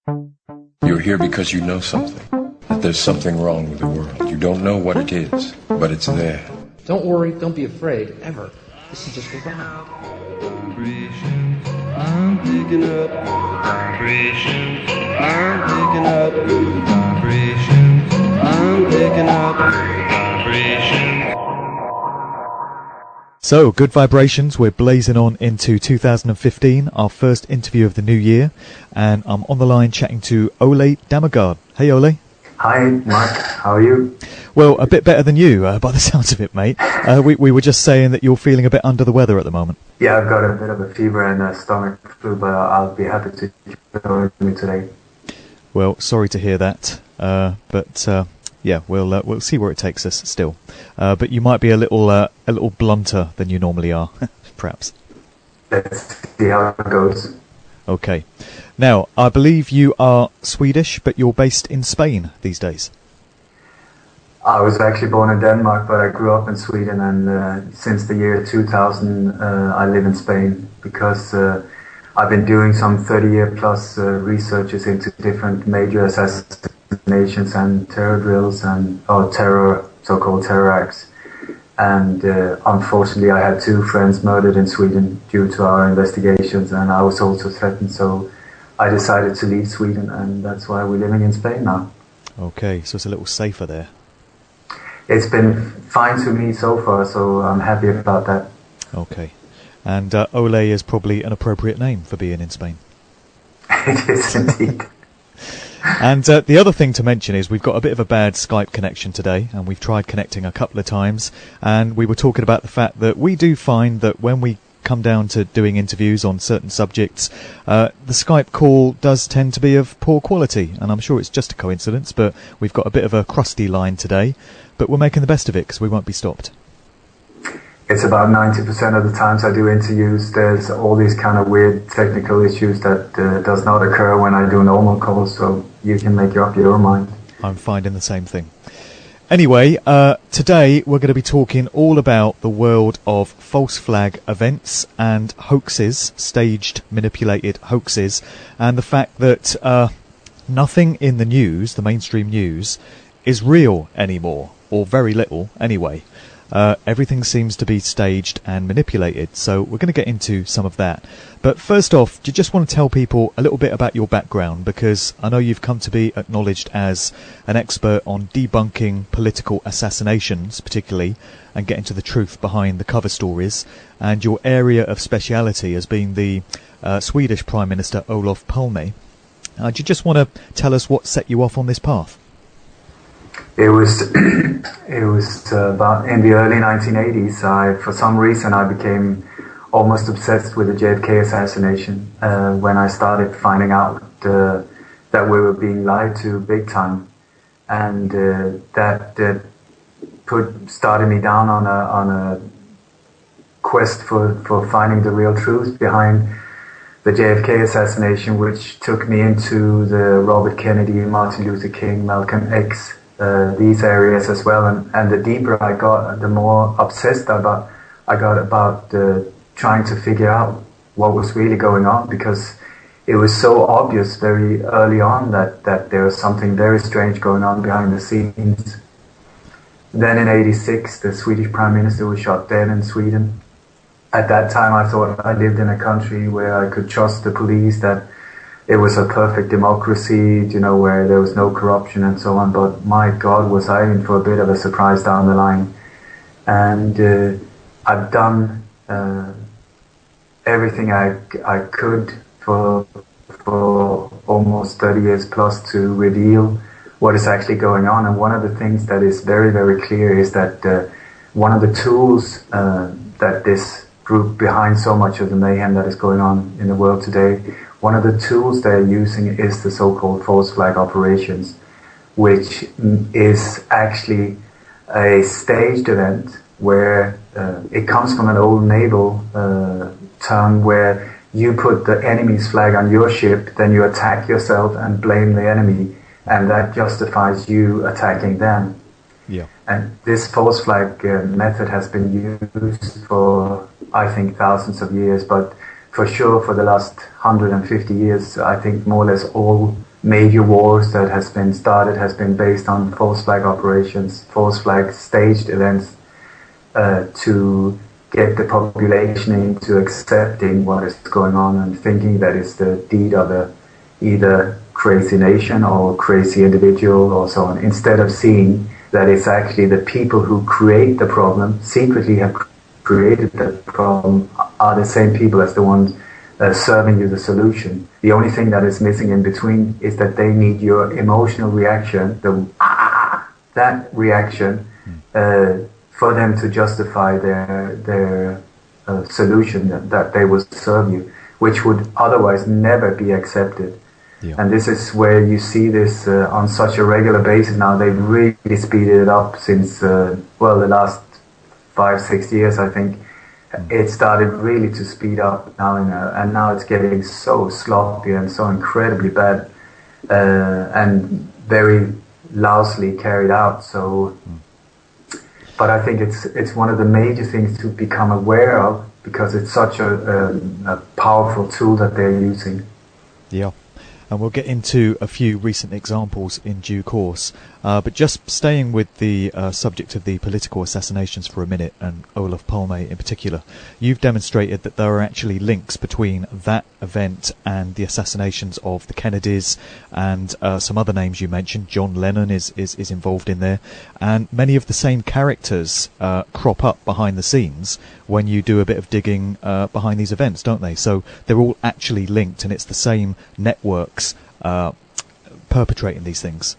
You're here because you know something, that there's something wrong with the world. You don't know what it is, but it's there. Don't worry, don't be afraid, ever. This is just a rhyme. Vibrations, I'm picking up. Vibrations, I'm picking up. Vibrations, I'm picking up. Vibrations. So, Good Vibrations, we're blazing on into 2015, our first interview of the new year, and I'm on the line chatting to Ole Dammegard. Hey, Ole. Hi, Mark. How are you? Well, a bit better than you, by the sounds of it, mate. We were just saying that you're feeling a bit under the weather at the moment. Yeah, I've got a bit of a fever and a stomach flu, but I'll be happy to join you today. Well, sorry to hear that, but yeah, we'll see where it takes us still. But you might be a little blunter than you normally are, perhaps. Let's see how it goes. Okay. Now, I believe you are Swedish, but you're based in Spain these days. I was actually born in Denmark, but I grew up in Sweden, and since the year 2000, I live in Spain because I've been doing some 30-year plus researches into different major assassinations and terror drills or so-called terror acts. And unfortunately, I had 2 friends murdered in Sweden due to our investigations, and I was also threatened. So I decided to leave Sweden, and that's why we're living in Spain now. Okay, so it's a little safer there. It's been fine to me so far, so I'm happy about that. Okay. And Ole is probably an appropriate name for being in Spain. It is indeed. And the other thing to mention is we've got a bit of a bad Skype connection today, and we've tried connecting a couple of times, and we were talking about the fact that we do find that when we come down to doing interviews on certain subjects, the Skype call does tend to be of poor quality, and I'm sure it's just a coincidence, but we've got a bit of a crusty line today, but we're making the best of it because we won't be stopped. It's about 90% of the times I do interviews, there's all these kind of weird technical issues that does not occur when I do normal calls, so you can make up your own mind. I'm finding the same thing. Anyway, today we're going to be talking all about the world of false flag events and hoaxes, staged, manipulated hoaxes, and the fact that nothing in the news, the mainstream news, is real anymore, or very little anyway. Everything seems to be staged and manipulated, so we're going to get into some of that. But first off, do you just want to tell people a little bit about your background? Because I know you've come to be acknowledged as an expert on debunking political assassinations, particularly, and getting to the truth behind the cover stories. And your area of speciality has been the Swedish Prime Minister Olof Palme. Do you just want to tell us what set you off on this path? It was about in the early 1980s. For some reason, I became almost obsessed with the JFK assassination when I started finding out that we were being lied to big time, and that started me down on a quest for finding the real truth behind the JFK assassination, which took me into the Robert Kennedy, Martin Luther King, Malcolm X. These areas as well, and the deeper I got, the more obsessed I got about trying to figure out what was really going on, because it was so obvious very early on that there was something very strange going on behind the scenes. Then in '86, the Swedish Prime Minister was shot dead in Sweden. At that time, I thought I lived in a country where I could trust the police, that it was a perfect democracy, where there was no corruption and so on. But my God, was I in for a bit of a surprise down the line. And I've done everything I could for almost 30 years plus to reveal what is actually going on. And one of the things that is very, very clear is that one of the tools that this group behind so much of the mayhem that is going on in the world today, one of the tools they're using is the so-called false flag operations, which is actually a staged event where it comes from an old naval term where you put the enemy's flag on your ship, then you attack yourself and blame the enemy, and that justifies you attacking them. Yeah. And this false flag method has been used for, I think, thousands of years, but for sure, for the last 150 years, I think more or less all major wars that has been started has been based on false flag operations, false flag staged events to get the population into accepting what is going on and thinking that it's the deed of a either crazy nation or crazy individual or so on, instead of seeing that it's actually the people who create the problem, secretly have created the problem, are the same people as the ones serving you the solution. The only thing that is missing in between is that they need your emotional reaction, that reaction, for them to justify their solution that they will serve you, which would otherwise never be accepted. Yeah. And this is where you see this on such a regular basis now. They've really speeded it up since, the last 5-6 years, I think. It started really to speed up now, and now it's getting so sloppy and so incredibly bad, and very lousily carried out. So, but I think it's one of the major things to become aware of, because it's such a powerful tool that they're using. Yeah. And we'll get into a few recent examples in due course. But just staying with the subject of the political assassinations for a minute, and Olof Palme in particular, you've demonstrated that there are actually links between that event and the assassinations of the Kennedys and some other names you mentioned. John Lennon is involved in there. And many of the same characters crop up behind the scenes when you do a bit of digging behind these events, don't they? So they're all actually linked, and it's the same networks perpetrating these things.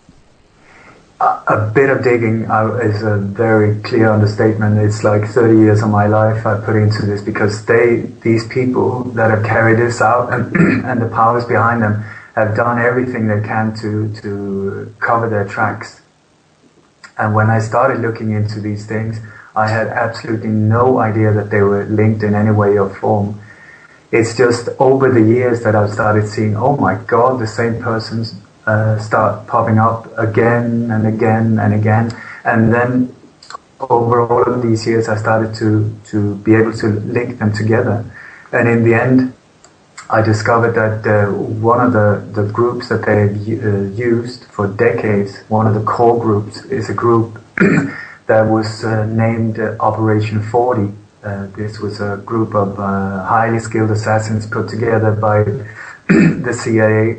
A bit of digging is a very clear understatement. It's like 30 years of my life I put into this, because these people that have carried this out and the powers behind them have done everything they can to cover their tracks. And when I started looking into these things, I had absolutely no idea that they were linked in any way or form. It's just over the years that I've started seeing, oh my God, the same persons start popping up again and again and again. And then over all of these years, I started to be able to link them together. And in the end, I discovered that one of the groups that they've used for decades, one of the core groups, is a group that was named Operation 40. This was a group of highly skilled assassins put together by the CIA,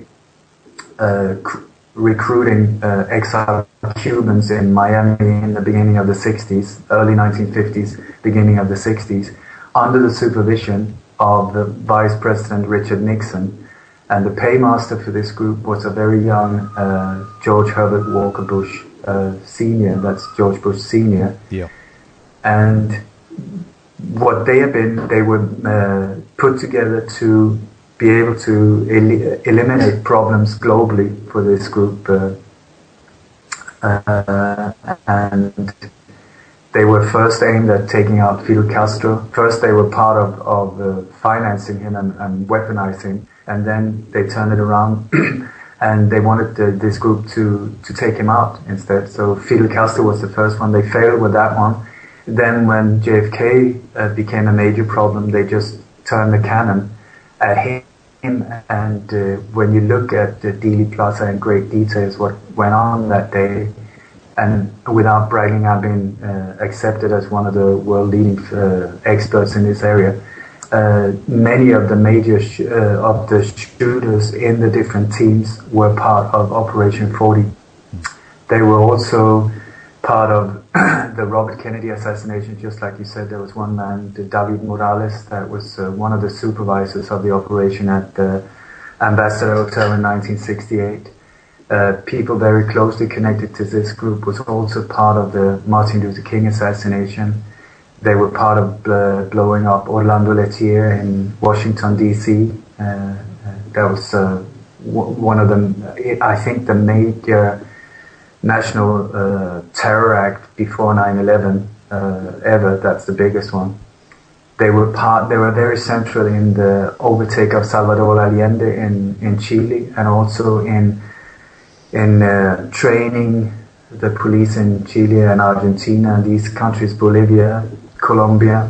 recruiting exiled Cubans in Miami in the beginning of the 60s, early 1950s, beginning of the 60s, under the supervision of the Vice President Richard Nixon. And the paymaster for this group was a very young George Herbert Walker Bush Sr., that's George Bush Sr. Yeah. And what they have been, they were put together to be able to eliminate problems globally for this group. And they were first aimed at taking out Fidel Castro. First they were part of financing him and weaponizing him. And then they turned it around and they wanted this group to take him out instead. So Fidel Castro was the first one. They failed with that one. Then when JFK became a major problem, they just turned the cannon at him. And when you look at the Dealey Plaza in great details, what went on that day, and without bragging, I've been accepted as one of the world-leading experts in this area. Many of the major of the shooters in the different teams were part of Operation 40. They were also part of the Robert Kennedy assassination. Just like you said, there was one man, David Morales, that was one of the supervisors of the operation at the Ambassador Hotel in 1968. People very closely connected to this group was also part of the Martin Luther King assassination. They were part of blowing up Orlando Lettier in Washington, D.C. That was one of them, I think, the major national terror act before 9/11 ever. That's the biggest one. They were very central in the overtake of Salvador Allende in Chile, and also in training the police in Chile and Argentina and these countries, Bolivia, Colombia,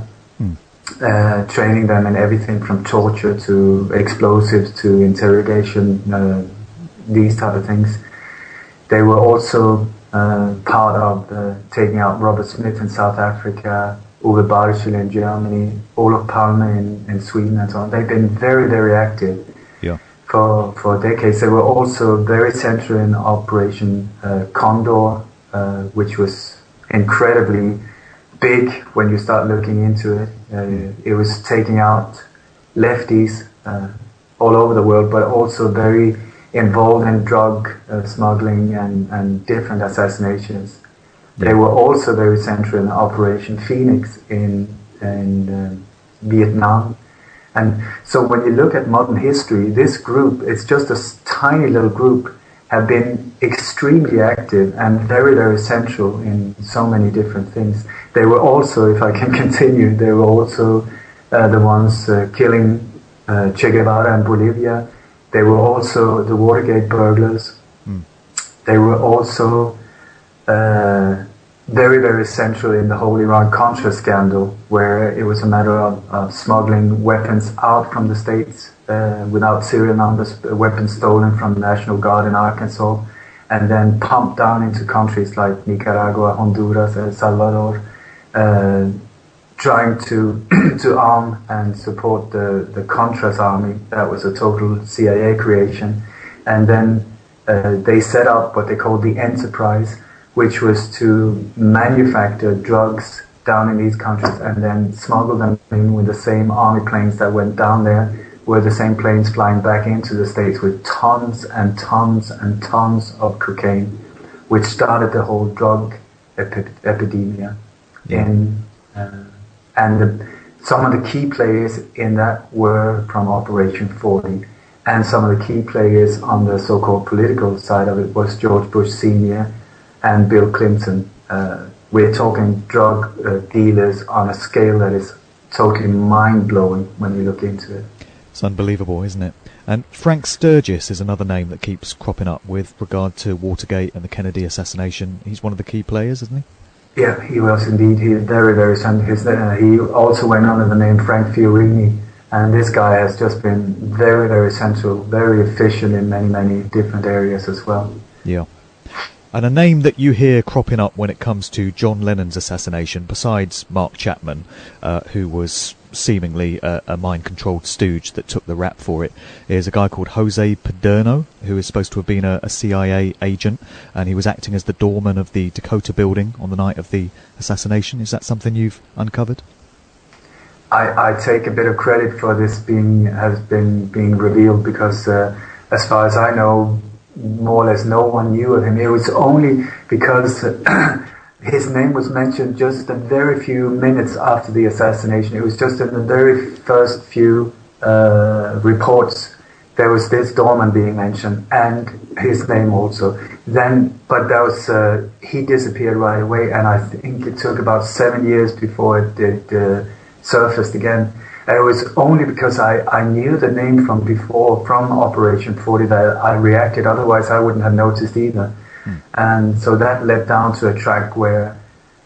training them in everything from torture to explosives to interrogation, these type of things. They were also part of taking out Robert Smith in South Africa, Uwe Barschel in Germany, Olof Palme in Sweden, and so on. They've been very, very active for decades. They were also very central in Operation Condor, which was incredibly big when you start looking into it. It was taking out lefties all over the world, but also very involved in drug smuggling and different assassinations. They were also very central in Operation Phoenix in Vietnam. And so when you look at modern history, this group, it's just a tiny little group, have been extremely active and very, very central in so many different things. They were also, if I can continue, they were also the ones killing Che Guevara in Bolivia. They were also the Watergate burglars. They were also very, very central in the whole Iran-Contra scandal, where it was a matter of smuggling weapons out from the States without serial numbers, weapons stolen from the National Guard in Arkansas, and then pumped down into countries like Nicaragua, Honduras, El Salvador, trying to arm and support the Contras army. That was a total CIA creation. And then they set up what they called the Enterprise, which was to manufacture drugs down in these countries and then smuggle them in with the same army planes that went down there, were the same planes flying back into the States with tons and tons and tons of cocaine, which started the whole drug epidemia. Some of the key players in that were from Operation 40, and some of the key players on the so-called political side of it was George Bush Sr. and Bill Clinton. We're talking drug dealers on a scale that is totally mind-blowing when you look into it. It's unbelievable, isn't it? And Frank Sturgis is another name that keeps cropping up with regard to Watergate and the Kennedy assassination. He's one of the key players, isn't he? Yeah, he was indeed. He very, very central. He also went under the name Frank Fiorini, and this guy has just been very, very central, very efficient in many, many different areas as well. Yeah. And a name that you hear cropping up when it comes to John Lennon's assassination, besides Mark Chapman, who was seemingly a mind-controlled stooge that took the rap for it, is a guy called Jose Paderno, who is supposed to have been a CIA agent, and he was acting as the doorman of the Dakota building on the night of the assassination. Is that something you've uncovered? I take a bit of credit for this being revealed, because as far as I know, more or less no one knew of him. It was only because his name was mentioned just a very few minutes after the assassination. It was just in the very first few reports there was this doorman being mentioned, and his name also. But that was he disappeared right away, and I think it took about 7 years before it surfaced again. And it was only because I knew the name from before, from Operation 40, that I reacted. Otherwise, I wouldn't have noticed either. And so that led down to a track where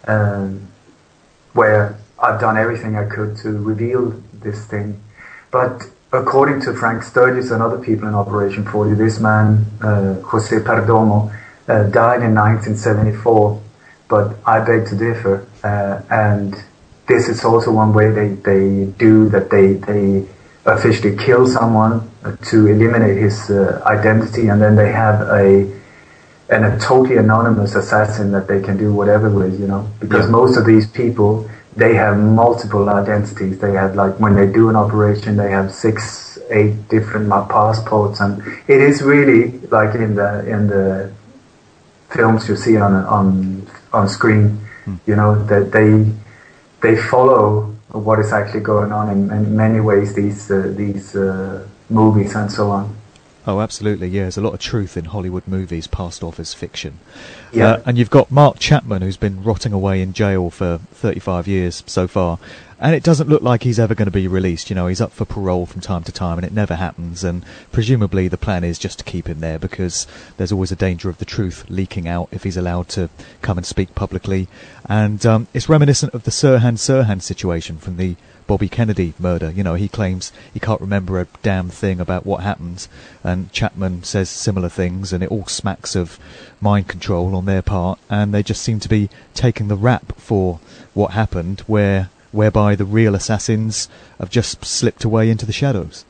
I've done everything I could to reveal this thing. But according to Frank Sturgis and other people in Operation 40, this man, Jose Perdomo, died in 1974. But I beg to differ, and this is also one way they do that. They officially kill someone to eliminate his identity, and then they have a totally anonymous assassin that they can do whatever with, because most of these people, they have multiple identities. They have, like, when they do an operation, they have 6-8 different passports, and it is really like in the films you see on screen, that they follow what is actually going on in many ways, these movies and so on. Oh, absolutely, yeah. There's a lot of truth in Hollywood movies passed off as fiction. Yeah. And you've got Mark Chapman, who's been rotting away in jail for 35 years so far. And it doesn't look like he's ever going to be released. You know, he's up for parole from time to time, and it never happens. And presumably the plan is just to keep him there, because there's always a danger of the truth leaking out if he's allowed to come and speak publicly. And it's reminiscent of the Sirhan situation from the Bobby Kennedy murder. You know, he claims he can't remember a damn thing about what happened, and Chapman says similar things, and it all smacks of mind control on their part, and they just seem to be taking the rap for what happened, whereby the real assassins have just slipped away into the shadows.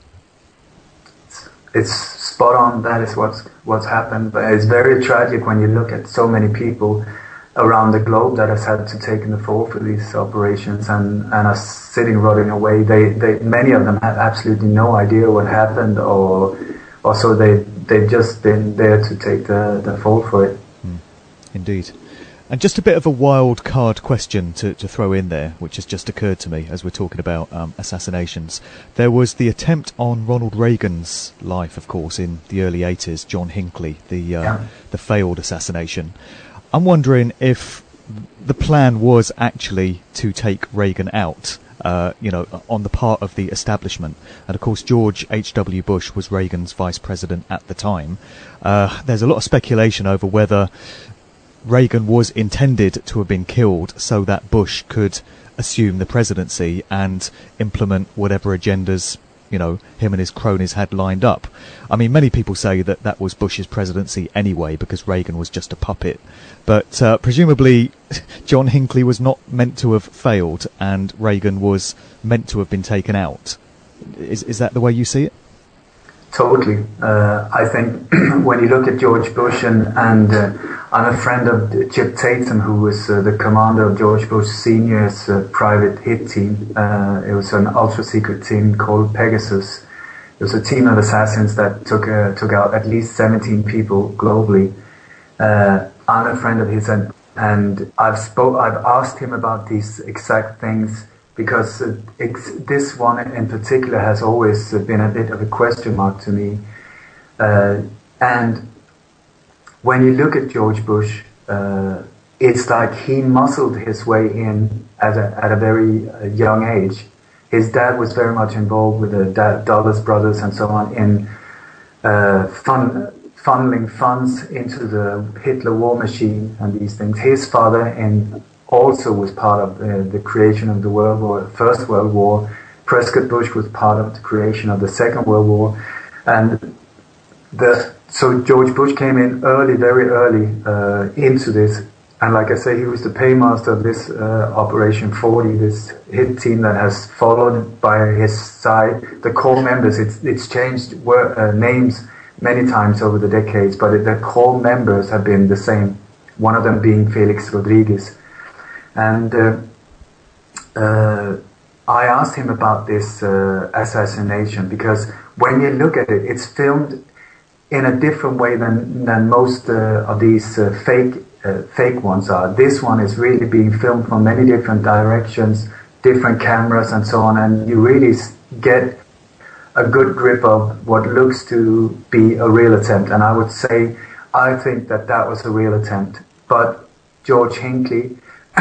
It's spot on. That is what's happened. But it's very tragic when you look at so many people around the globe that has had to take in the fall for these operations and are sitting rotting away. They many of them have absolutely no idea what happened, or so they've just been there to take the fall for it. Indeed. And just a bit of a wild card question to throw in there, which has just occurred to me as we're talking about assassinations. There was the attempt on Ronald Reagan's life, of course, in the early 80s, John Hinckley, the failed assassination. I'm wondering if the plan was actually to take Reagan out, on the part of the establishment. And of course, George H.W. Bush was Reagan's vice president at the time. There's a lot of speculation over whether Reagan was intended to have been killed so that Bush could assume the presidency and implement whatever agendas, him and his cronies had lined up. I mean, many people say that was Bush's presidency anyway, because Reagan was just a puppet. But presumably, John Hinckley was not meant to have failed, and Reagan was meant to have been taken out. Is that the way you see it? Totally. I think when you look at George Bush, and I'm a friend of Chip Tatum, who was the commander of George Bush Sr.'s private hit team. It was an ultra-secret team called Pegasus. It was a team of assassins that took out at least 17 people globally. I'm a friend of his, and I've asked him about these exact things, because this one in particular has always been a bit of a question mark to me. And when you look at George Bush, it's like he muscled his way in at a very young age. His dad was very much involved with the Dulles brothers and so on in funneling funds into the Hitler war machine and these things. His father also was part of the creation of the First World War. Prescott Bush was part of the creation of the Second World War. And so George Bush came in very early into this. And like I say, he was the paymaster of this Operation 40, this hit team that has followed by his side the core members. It's changed names many times over the decades, but the core members have been the same, one of them being Felix Rodriguez. And I asked him about this assassination, because when you look at it, it's filmed in a different way than most of these fake ones are. This one is really being filmed from many different directions, different cameras and so on, and you really get a good grip of what looks to be a real attempt. And I would say, I think that was a real attempt. But George Hinckley,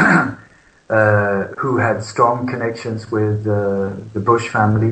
who had strong connections with the Bush family,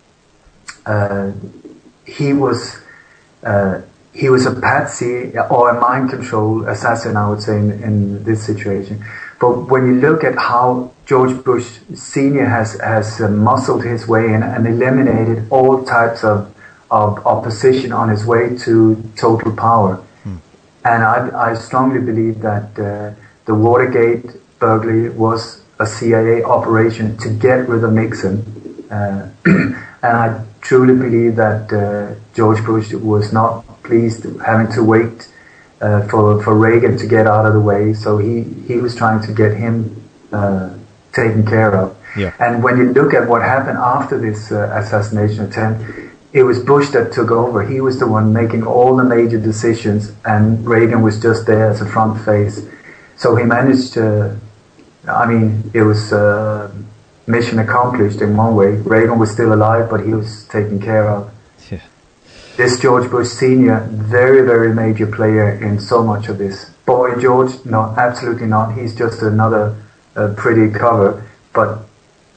he was a patsy or a mind control assassin, I would say, in this situation. But when you look at how George Bush Sr. has muscled his way in and eliminated all types of opposition on his way to total power, and I strongly believe that the Watergate burglary was a CIA operation to get rid of Nixon, and I truly believe that George Bush was not pleased having to wait for Reagan to get out of the way, so he was trying to get him taken care of. Yeah. And when you look at what happened after this assassination attempt, it was Bush that took over. He was the one making all the major decisions, and Reagan was just there as a front face. So he managed to, it was mission accomplished in one way. Reagan was still alive, but he was taken care of. Yeah. This George Bush Sr., very, very major player in so much of this. Boy George, no, absolutely not. He's just another pretty cover. But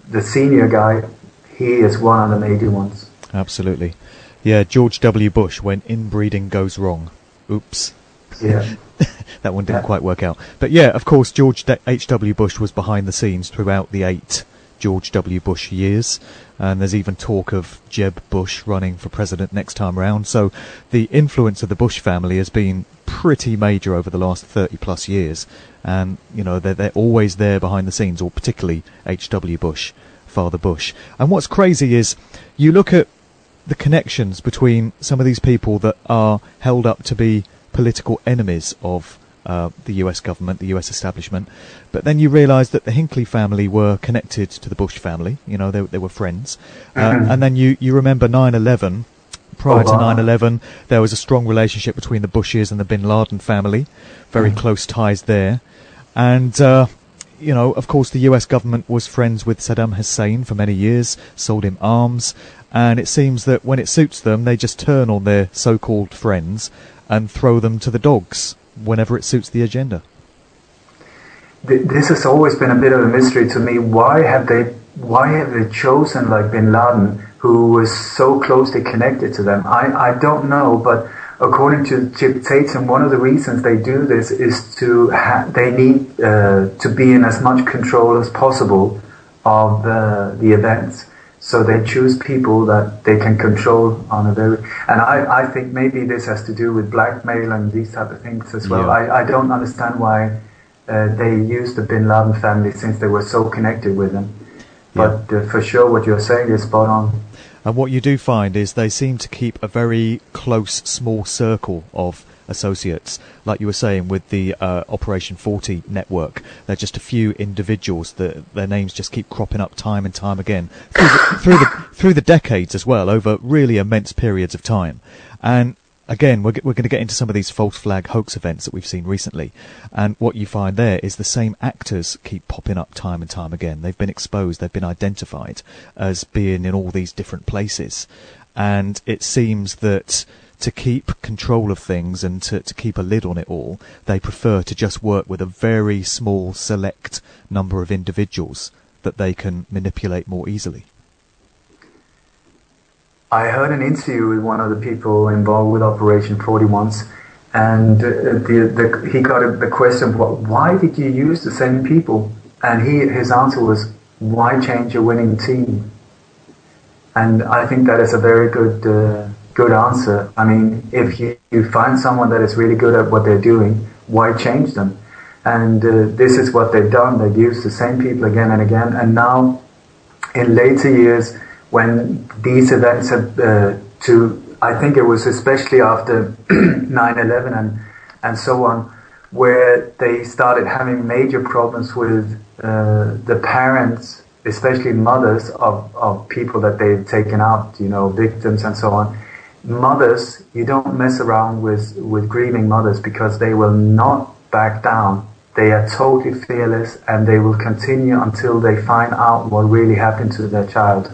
the senior guy, he is one of the major ones. Absolutely. Yeah, George W. Bush, when inbreeding goes wrong. Oops. Yeah. That one didn't quite work out. But yeah, of course, George H.W. Bush was behind the scenes throughout the 8 George W. Bush years. And there's even talk of Jeb Bush running for president next time round. So the influence of the Bush family has been pretty major over the last 30 plus years. And, you know, they're always there behind the scenes, or particularly H.W. Bush, Father Bush. And what's crazy is you look at the connections between some of these people that are held up to be political enemies of the US government, the US establishment, but then you realise that the Hinckley family were connected to the Bush family. You know, they were friends. And then you remember 9/11. Prior to 9/11, there was a strong relationship between the Bushes and the Bin Laden family, very close ties there. And, you know, of course, the US government was friends with Saddam Hussein for many years, sold him arms, and it seems that when it suits them, they just turn on their so-called friends and throw them to the dogs whenever it suits the agenda. This has always been a bit of a mystery to me. Why have they chosen like Bin Laden, who was so closely connected to them? I don't know, but according to Chip Tatum, one of the reasons they do this is they need to be in as much control as possible of the events. So they choose people that they can control on a very... And I think maybe this has to do with blackmail and these type of things as well. Yeah. I don't understand why they used the Bin Laden family, since they were so connected with them. Yeah. But for sure what you're saying is spot on. And what you do find is they seem to keep a very close, small circle of associates. Like you were saying with the Operation 40 network, they're just a few individuals that their names just keep cropping up time and time again through the decades as well, over really immense periods of time. And again, we're going to get into some of these false flag hoax events that we've seen recently. And what you find there is the same actors keep popping up time and time again. They've been exposed, they've been identified as being in all these different places. And it seems that to keep control of things and to keep a lid on it all, they prefer to just work with a very small, select number of individuals that they can manipulate more easily. I heard an interview with one of the people involved with Operation 40 once, and he got the question, why did you use the same people? And his answer was, why change a winning team? And I think that is a very good answer. I mean, if you find someone that is really good at what they're doing, why change them? And this is what they've done. They've used the same people again and again, and now in later years, when these events have I think it was especially after 9/11 and so on, where they started having major problems with the parents, especially mothers of people that they've taken out, you know, victims and so on. Mothers, you don't mess around with grieving mothers, because they will not back down. They are totally fearless, and they will continue until they find out what really happened to their child.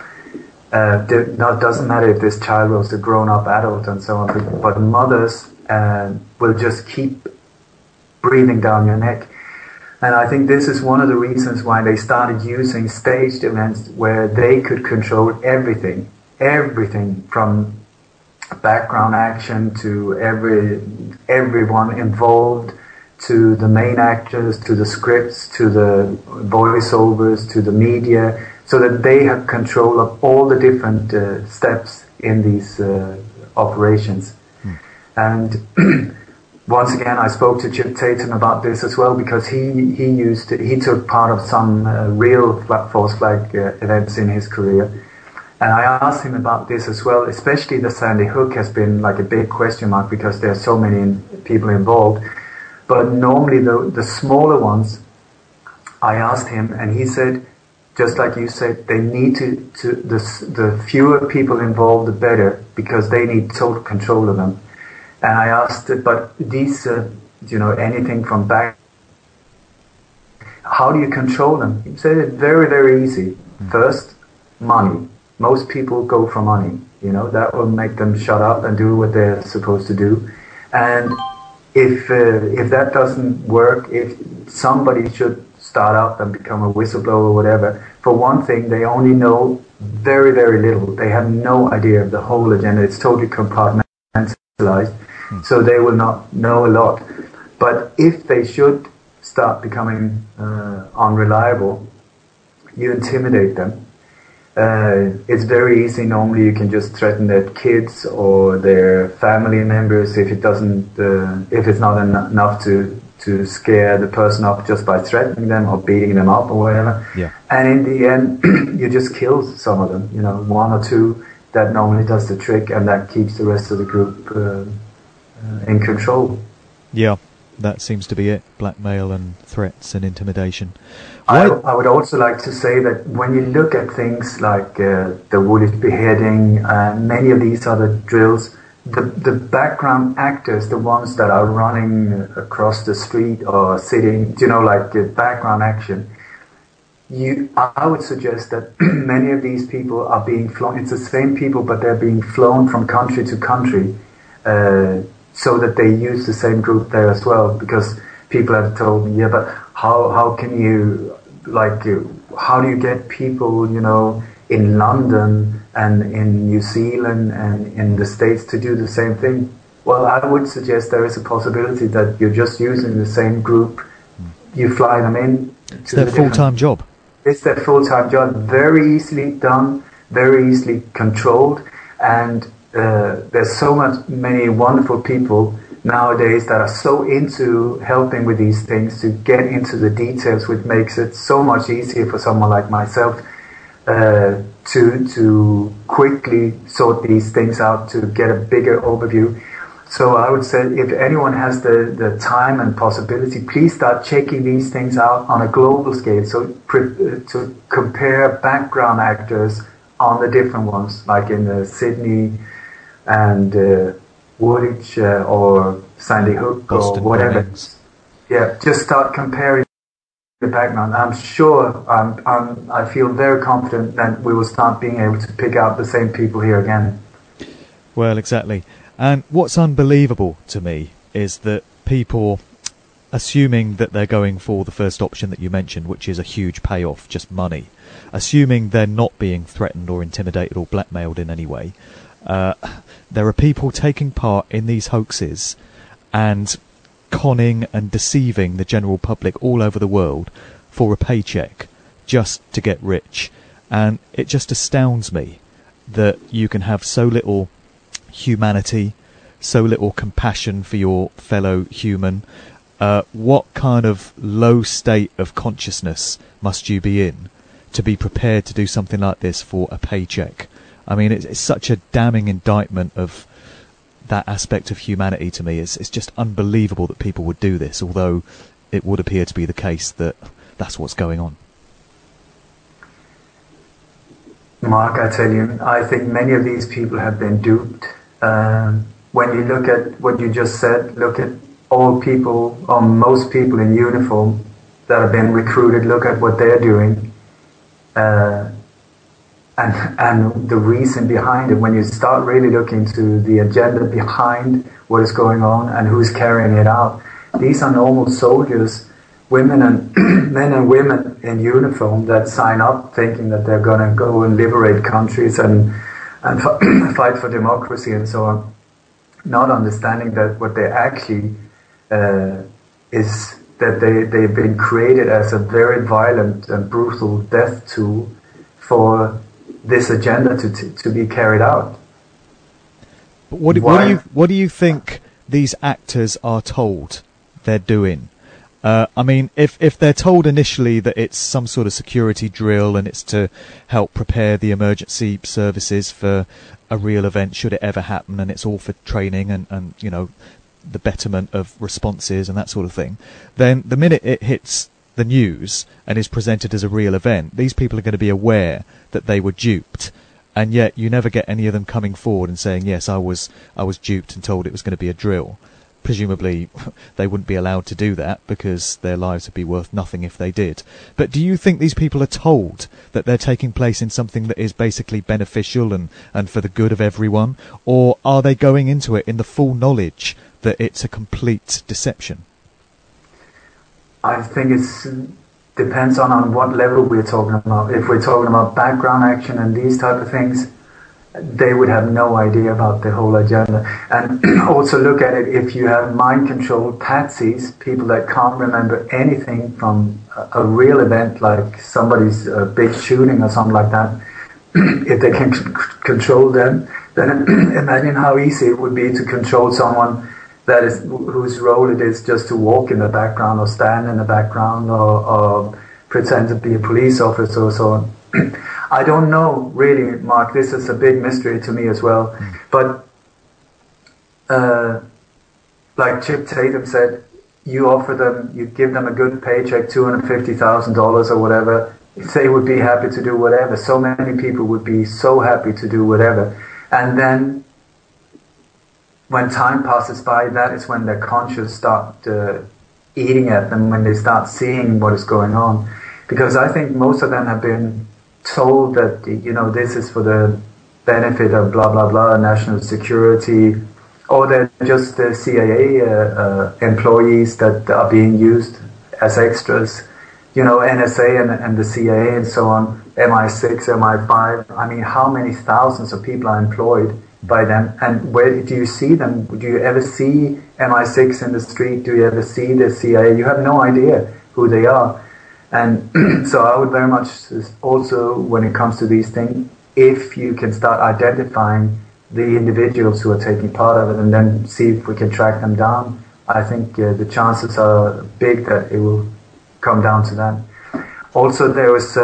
It doesn't matter if this child was a grown-up adult and so on, but mothers will just keep breathing down your neck. And I think this is one of the reasons why they started using staged events where they could control everything from background action to everyone involved, to the main actors, to the scripts, to the voiceovers, to the media, so that they have control of all the different steps in these operations. And once again, I spoke to Chip Tatum about this as well, because he took part of some real false flag events in his career. And I asked him about this as well, especially the Sandy Hook has been like a big question mark, because there are so many people involved. But normally the smaller ones, I asked him, and he said, just like you said, they need the fewer people involved, the better, because they need total control of them. And I asked, but these, anything from back, how do you control them? He said it's very, very easy. First, money. Most people go for money. That will make them shut up and do what they're supposed to do. And if that doesn't work, if somebody should start up and become a whistleblower or whatever. For one thing, they only know very, very little. They have no idea of the whole agenda. It's totally compartmentalized, so they will not know a lot. But if they should start becoming unreliable, you intimidate them. It's very easy. Normally, you can just threaten their kids or their family members if it's not enough to scare the person up just by threatening them or beating them up or whatever. Yeah. And in the end, you just kill some of them. One or two. That normally does the trick, and that keeps the rest of the group in control. Yeah, that seems to be it. Blackmail and threats and intimidation. I would also like to say that when you look at things like the Woolwich beheading and many of these other drills, the background actors, the ones that are running across the street or sitting, like the background action, I would suggest that many of these people are being flown. It's the same people, but they're being flown from country to country so that they use the same group there as well. Because people have told me, but how can you, how do you get people, in London and in New Zealand and in the States to do the same thing? Well, I would suggest there is a possibility that you're just using the same group. You fly them in. It's their full-time job. It's their full-time job. Very easily done, very easily controlled. And there's many wonderful people nowadays that are so into helping with these things to get into the details, which makes it so much easier for someone like myself to quickly sort these things out, to get a bigger overview. So I would say if anyone has the time and possibility, please start checking these things out on a global scale. So to compare background actors on the different ones, like in Sydney and Woolwich or Sandy Hook Boston or whatever. Bombings. Yeah, just start comparing the background. I'm sure, I feel very confident that we will start being able to pick out the same people here again. Well, exactly. And what's unbelievable to me is that people, assuming that they're going for the first option that you mentioned, which is a huge payoff, just money, assuming they're not being threatened or intimidated or blackmailed in any way, there are people taking part in these hoaxes and conning and deceiving the general public all over the world for a paycheck just to get rich. And it just astounds me that you can have so little humanity, so little compassion for your fellow human. What kind of low state of consciousness must you be in to be prepared to do something like this for a paycheck? I mean, it's such a damning indictment of that aspect of humanity to me. It's just unbelievable that people would do this, although it would appear to be the case that that's what's going on. Mark, I tell you, I think many of these people have been duped. When you look at what you just said, look at all people, or most people in uniform that have been recruited, look at what they're doing. And the reason behind it, when you start really looking to the agenda behind what is going on and who's carrying it out, these are normal soldiers, women and men and women in uniform that sign up thinking that they're going to go and liberate countries and fight for democracy and so on, not understanding that what they actually is that they've been created as a very violent and brutal death tool for this agenda to be carried out. But what do you think these actors are told they're doing? I mean, if they're told initially that it's some sort of security drill and it's to help prepare the emergency services for a real event should it ever happen, and it's all for training and you know, the betterment of responses and that sort of thing, then the minute it hits the news and is presented as a real event, these people are going to be aware that they were duped, and yet you never get any of them coming forward and saying, yes, I was duped and told it was going to be a drill. Presumably they wouldn't be allowed to do that because their lives would be worth nothing if they did. But do you think these people are told that they're taking place in something that is basically beneficial and for the good of everyone? Or are they going into it in the full knowledge that it's a complete deception? I think depends on what level we're talking about. If we're talking about background action and these type of things, they would have no idea about the whole agenda. And also look at it, if you have mind-controlled patsies, people that can't remember anything from a real event, like somebody's big shooting or something like that, if they can control them, then imagine how easy it would be to control someone that is whose role it is just to walk in the background or stand in the background or pretend to be a police officer or so on. I don't know, really, Mark. This is a big mystery to me as well. But like Chip Tatum said, you offer them, you give them a good paycheck, $250,000 or whatever. They would be happy to do whatever. So many people would be so happy to do whatever. And then when time passes by, that is when their conscience start eating at them, when they start seeing what is going on. Because I think most of them have been told that, you know, this is for the benefit of blah, blah, blah, national security, or they're just the CIA employees that are being used as extras, you know, NSA and the CIA and so on, MI6, MI5. I mean, how many thousands of people are employed by them? And where do you see them? Do you ever see MI6 in the street? Do you ever see the CIA? You have no idea who they are. And so I would very much also, when it comes to these things, if you can start identifying the individuals who are taking part of it and then see if we can track them down, I think the chances are big that it will come down to that. Also, there was,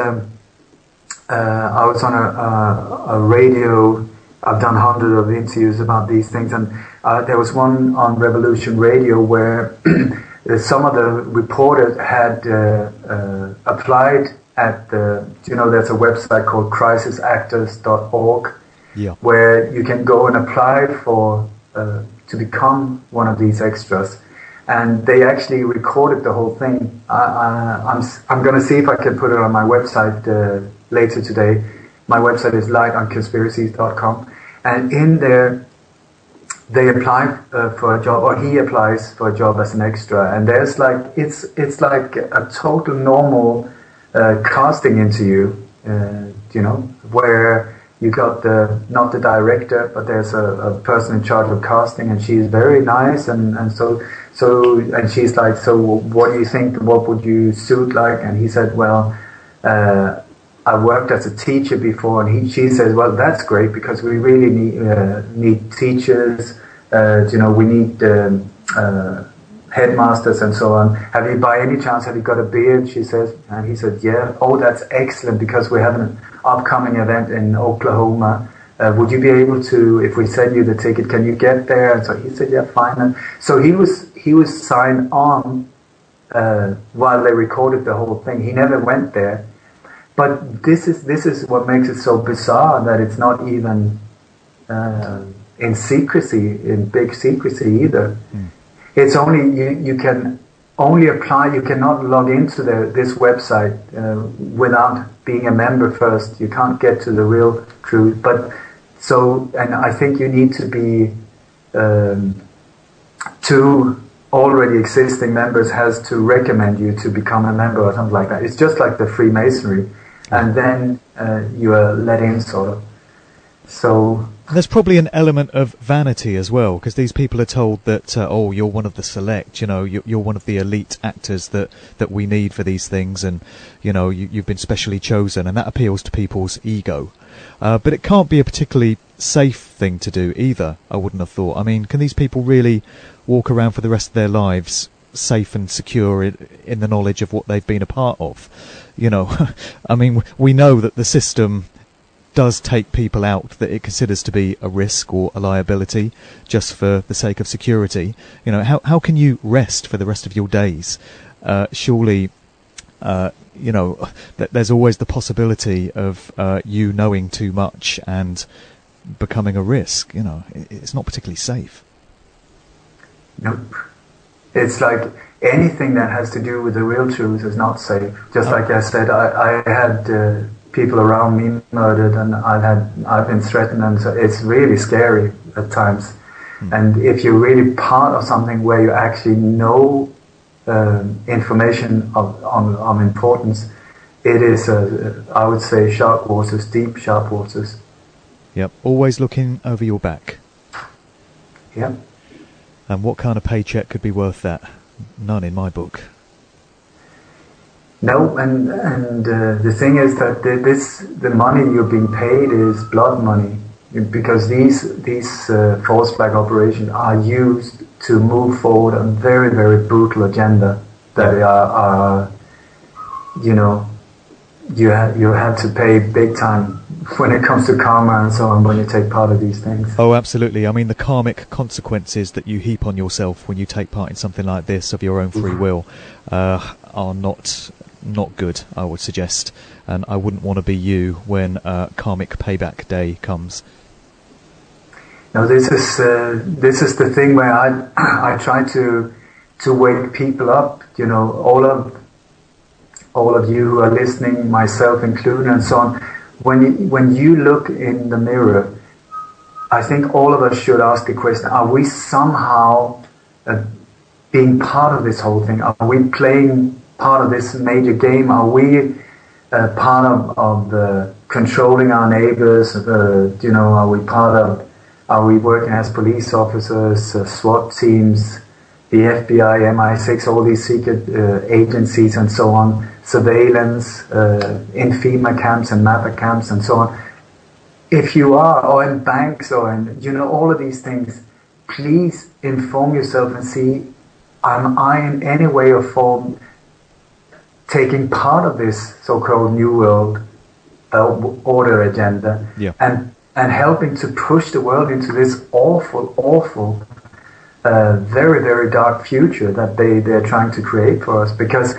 I was on a radio, I've done hundreds of interviews about these things, and there was one on Revolution Radio where some of the reporters had applied at the, you know, there's a website called crisisactors.org, where you can go and apply for to become one of these extras. And they actually recorded the whole thing. I'm going to see if I can put it on my website later today. My website is lightonconspiracies.com. And in there, they apply for a job, or he applies for a job as an extra. And there's like, it's like a total normal casting interview, you know, where you got not the director, but there's a person in charge of casting, and she's very nice, and so and she's like, so what do you think? What would you suit like? And he said, well, I worked as a teacher before, and she says, well, that's great because we really need teachers. You know, we need headmasters and so on. Have you, by any chance, have you got a beard? She says, and he said, yeah. Oh, that's excellent because we have an upcoming event in Oklahoma. Would you be able to, if we send you the ticket, can you get there? And so he said, yeah, fine. And so he was signed on while they recorded the whole thing. He never went there. But this is what makes it so bizarre, that it's not even in secrecy, in big secrecy either. It's only you can only apply. You cannot log into this website without being a member first. You can't get to the real truth. But so, and I think you need to be two already existing members has to recommend you to become a member or something like that. It's just like the Freemasonry, and then you are let in, sort of. So. And there's probably an element of vanity as well, because these people are told that, oh, you're one of the select, you know, you're one of the elite actors that we need for these things, and, you know, you've been specially chosen, and that appeals to people's ego. But it can't be a particularly safe thing to do either, I wouldn't have thought. I mean, can these people really walk around for the rest of their lives safe and secure in the knowledge of what they've been a part of? You know, I mean, we know that the system does take people out that it considers to be a risk or a liability just for the sake of security. You know, how can you rest for the rest of your days? Surely, you know, there's always the possibility of you knowing too much and becoming a risk. You know, it's not particularly safe. Nope. It's like anything that has to do with the real truth is not safe. Just like I said, I had people around me murdered, and I've been threatened, and so it's really scary at times. And if you're really part of something where you actually know information of importance, it is, I would say, sharp waters, deep sharp waters. Yep, always looking over your back. Yep. And what kind of paycheck could be worth that? None in my book. No, and the thing is that the money you're being paid is blood money, because these false flag operations are used to move forward a very, very brutal agenda that are you know, you have to pay big time when it comes to karma and so on when you take part of these things. Oh, absolutely. I mean, the karmic consequences that you heap on yourself when you take part in something like this of your own free will are not good, I would suggest. And I wouldn't want to be you when karmic payback day comes. Now, this is the thing where I try to wake people up. You know, all of you who are listening, myself included, and so on. When you look in the mirror, I think all of us should ask the question: are we somehow being part of this whole thing? Are we playing part of this major game? Are we part of controlling our neighbors? You know, are we working as police officers, SWAT teams, the FBI, MI6, all these secret agencies and so on, surveillance, in FEMA camps and MAPA camps and so on? If you are, or in banks, or in, you know, all of these things, please inform yourself and see, am I in any way or form taking part of this so-called New World Order agenda, and helping to push the world into this awful, very, very dark future that they're trying to create for us. Because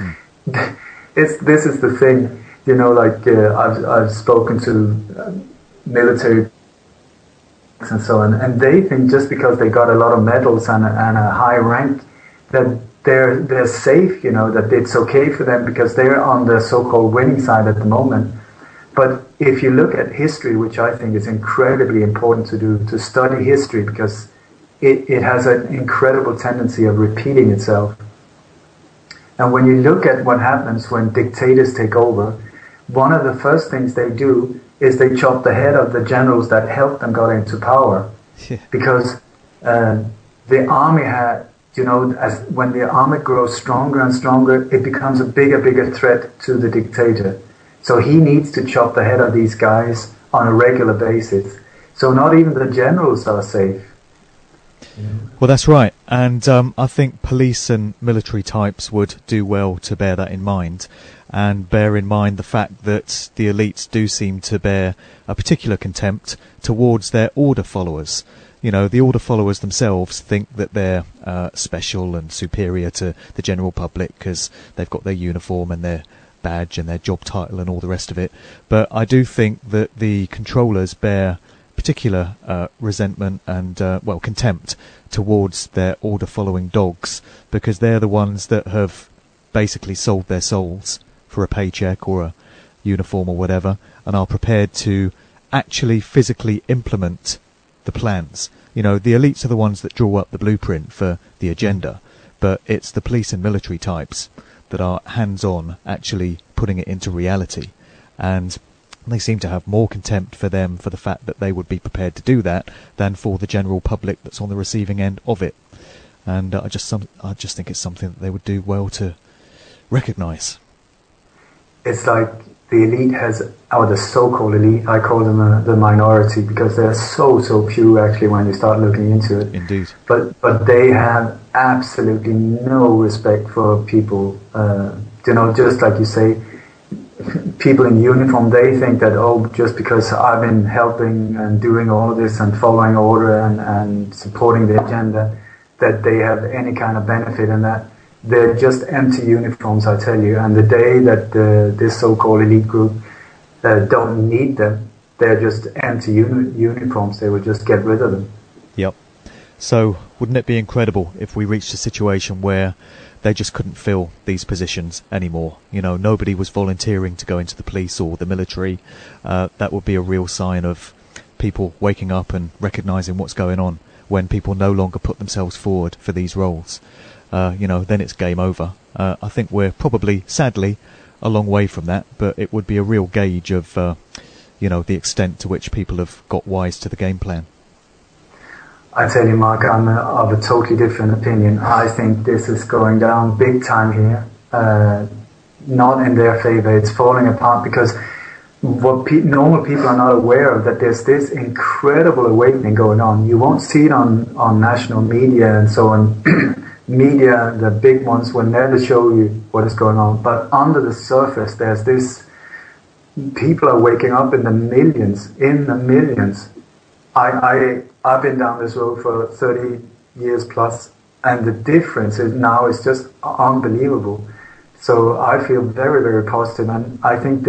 this is the thing, you know, like I've spoken to military and so on, and they think just because they got a lot of medals and a high rank that they're safe, you know, that it's okay for them because they're on the so-called winning side at the moment. But if you look at history, which I think is incredibly important to do, to study history, because it has an incredible tendency of repeating itself. And when you look at what happens when dictators take over, one of the first things they do is they chop the head of the generals that helped them got into power. Yeah. Because the army had, you know, when the army grows stronger and stronger, it becomes a bigger threat to the dictator. So he needs to chop the head of these guys on a regular basis. So not even the generals are safe. Well, that's right. And I think police and military types would do well to bear that in mind, and bear in mind the fact that the elites do seem to bear a particular contempt towards their order followers. You know, the order followers themselves think that they're special and superior to the general public because they've got their uniform and their badge and their job title and all the rest of it. But I do think that the controllers bear particular resentment and contempt towards their order following dogs, because they're the ones that have basically sold their souls for a paycheck or a uniform or whatever, and are prepared to actually physically implement the plans. You know, the elites are the ones that draw up the blueprint for the agenda, but it's the police and military types that are hands-on, actually putting it into reality. And they seem to have more contempt for them for the fact that they would be prepared to do that than for the general public that's on the receiving end of it. And I just think it's something that they would do well to recognise. It's like the elite or the so-called elite, I call them the minority, because they're so few actually when you start looking into it. Indeed. But they have absolutely no respect for people. You know, just like you say, people in uniform, they think that, just because I've been helping and doing all of this and following order and supporting the agenda, that they have any kind of benefit in that. They're just empty uniforms, I tell you. And the day that this so-called elite group don't need them, they're just empty uniforms. They will just get rid of them. Yep. So wouldn't it be incredible if we reached a situation where they just couldn't fill these positions anymore? You know, nobody was volunteering to go into the police or the military. That would be a real sign of people waking up and recognising what's going on when people no longer put themselves forward for these roles. You know, then it's game over. I think we're probably, sadly, a long way from that, but it would be a real gauge of, the extent to which people have got wise to the game plan. I tell you, Mark, I'm of a totally different opinion. I think this is going down big time here. Not in their favor. It's falling apart because what normal people are not aware of, that there's this incredible awakening going on. You won't see it on national media and so on. Media, the big ones, will never show you what is going on. But under the surface, there's this. People are waking up in the millions. I've been down this road for 30 years plus, and the difference is just unbelievable. So I feel very, very positive, and I think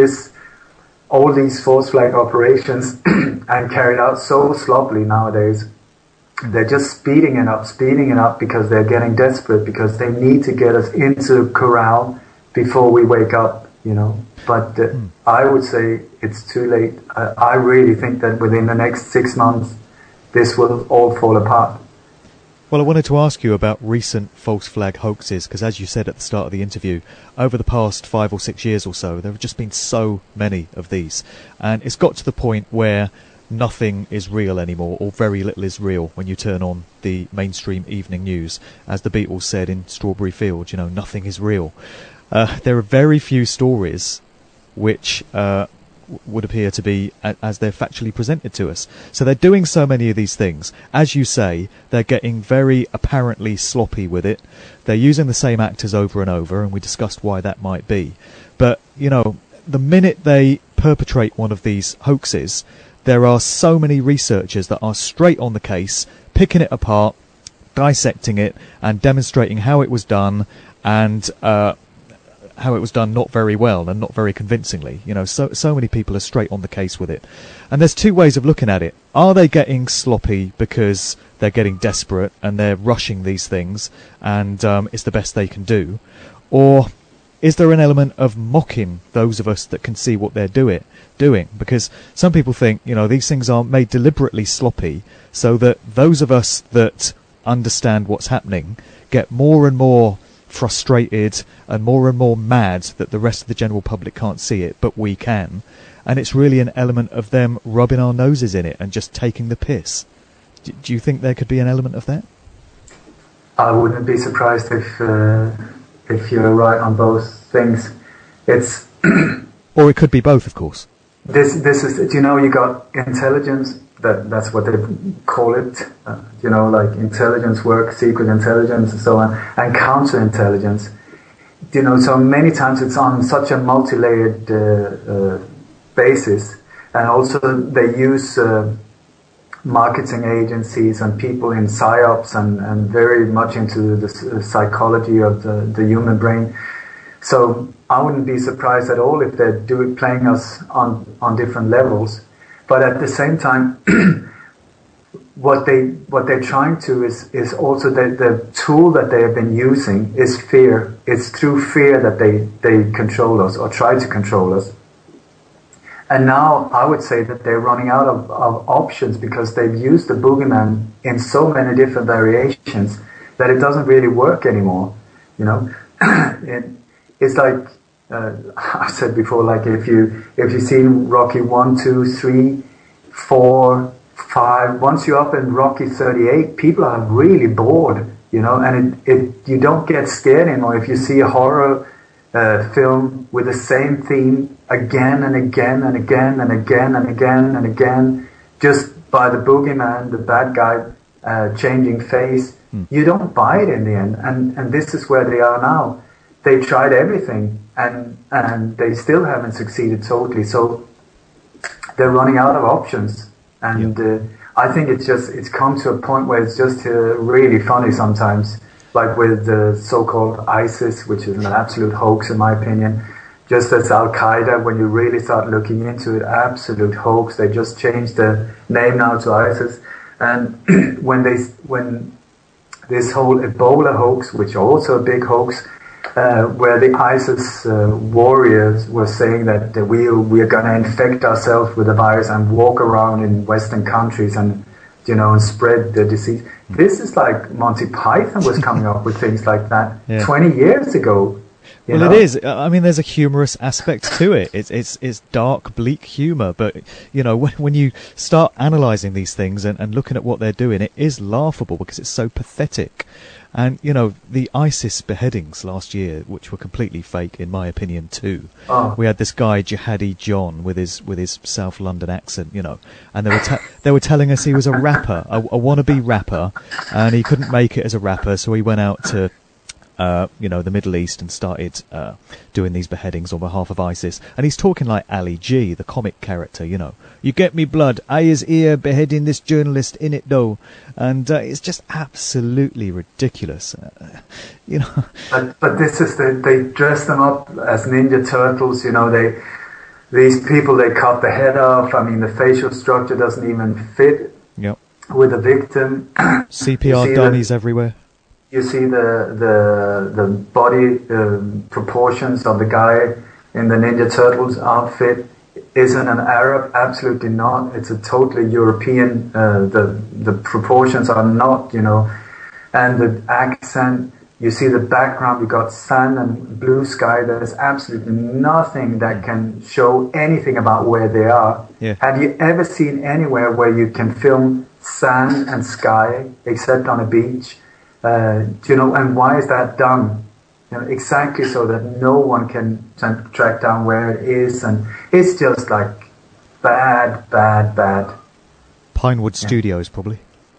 all these false flag operations and carried out so sloppily nowadays. They're just speeding it up because they're getting desperate, because they need to get us into corral before we wake up, But I would say it's too late. I really think that within the next 6 months, this will all fall apart. Well, I wanted to ask you about recent false flag hoaxes, because as you said at the start of the interview, over the past 5 or 6 years or so, there have just been so many of these. And it's got to the point where nothing is real anymore, or very little is real when you turn on the mainstream evening news. As the Beatles said in Strawberry Fields, nothing is real. There are very few stories which would appear to be as they're factually presented to us. So they're doing so many of these things. As you say, they're getting very apparently sloppy with it. They're using the same actors over and over, and we discussed why that might be. But, the minute they perpetrate one of these hoaxes, there are so many researchers that are straight on the case, picking it apart, dissecting it, and demonstrating how it was done, and how it was done not very well and not very convincingly. So many people are straight on the case with it. And there's two ways of looking at it. Are they getting sloppy because they're getting desperate and they're rushing these things and it's the best they can do? Or is there an element of mocking those of us that can see what they're doing? Because some people think, these things are made deliberately sloppy so that those of us that understand what's happening get more and more frustrated and more mad that the rest of the general public can't see it, but we can. And it's really an element of them rubbing our noses in it and just taking the piss. Do you think there could be an element of that? I wouldn't be surprised if you're right on both things. It's or it could be both, of course. This is, you got intelligence. That's what they call it, like intelligence work, secret intelligence and so on, and counterintelligence. So many times it's on such a multi-layered basis, and also they use marketing agencies and people in psyops and very much into the psychology of the human brain. So I wouldn't be surprised at all if they're playing us on different levels. But at the same time, what they're trying to is also the tool that they have been using is fear. It's through fear that they control us or try to control us. And now I would say that they're running out of options because they've used the boogeyman in so many different variations that it doesn't really work anymore. It's like I said before, like if you've seen Rocky 1, 2, 3, 4, 5, once you're up in Rocky 38, people are really bored, and you don't get scared anymore if you see a horror film with the same theme again and again and again and again and again and again, just by the boogeyman, the bad guy changing face. You don't buy it in the end, and this is where they are now. They tried everything and they still haven't succeeded totally. So they're running out of options, and I think it's come to a point where it's just really funny sometimes, like with the so-called ISIS, which is an absolute hoax in my opinion. Just as Al-Qaeda, when you really start looking into it, absolute hoax. They just changed the name now to ISIS, and when this whole Ebola hoax, which is also a big hoax, where the ISIS warriors were saying that we are going to infect ourselves with the virus and walk around in Western countries and and spread the disease. This is like Monty Python was coming up with things like that 20 years ago. Well, it is. I mean, there's a humorous aspect to it. It's dark, bleak humour. But, when you start analysing these things and looking at what they're doing, it is laughable because it's so pathetic. And, the ISIS beheadings last year, which were completely fake, in my opinion, too. Oh. We had this guy, Jihadi John, with his South London accent, and they were telling us he was a rapper, a wannabe rapper, and he couldn't make it as a rapper, so he went out to the Middle East and started doing these beheadings on behalf of ISIS. And he's talking like Ali G, the comic character, You get me blood, I is here beheading this journalist in it though. And it's just absolutely ridiculous, But this is, they dress them up as Ninja Turtles, these people, they cut the head off. I mean, the facial structure doesn't even fit with the victim. CPR dummies everywhere. You see the body proportions of the guy in the Ninja Turtles outfit. Isn't an Arab? Absolutely not. It's a totally European. The proportions are not, and the accent. You see the background. You got sun and blue sky. There's absolutely nothing that can show anything about where they are. Yeah. Have you ever seen anywhere where you can film sun and sky except on a beach? And why is that done? Exactly so that no one can track down where it is, and it's just like bad. Pinewood Studios, probably.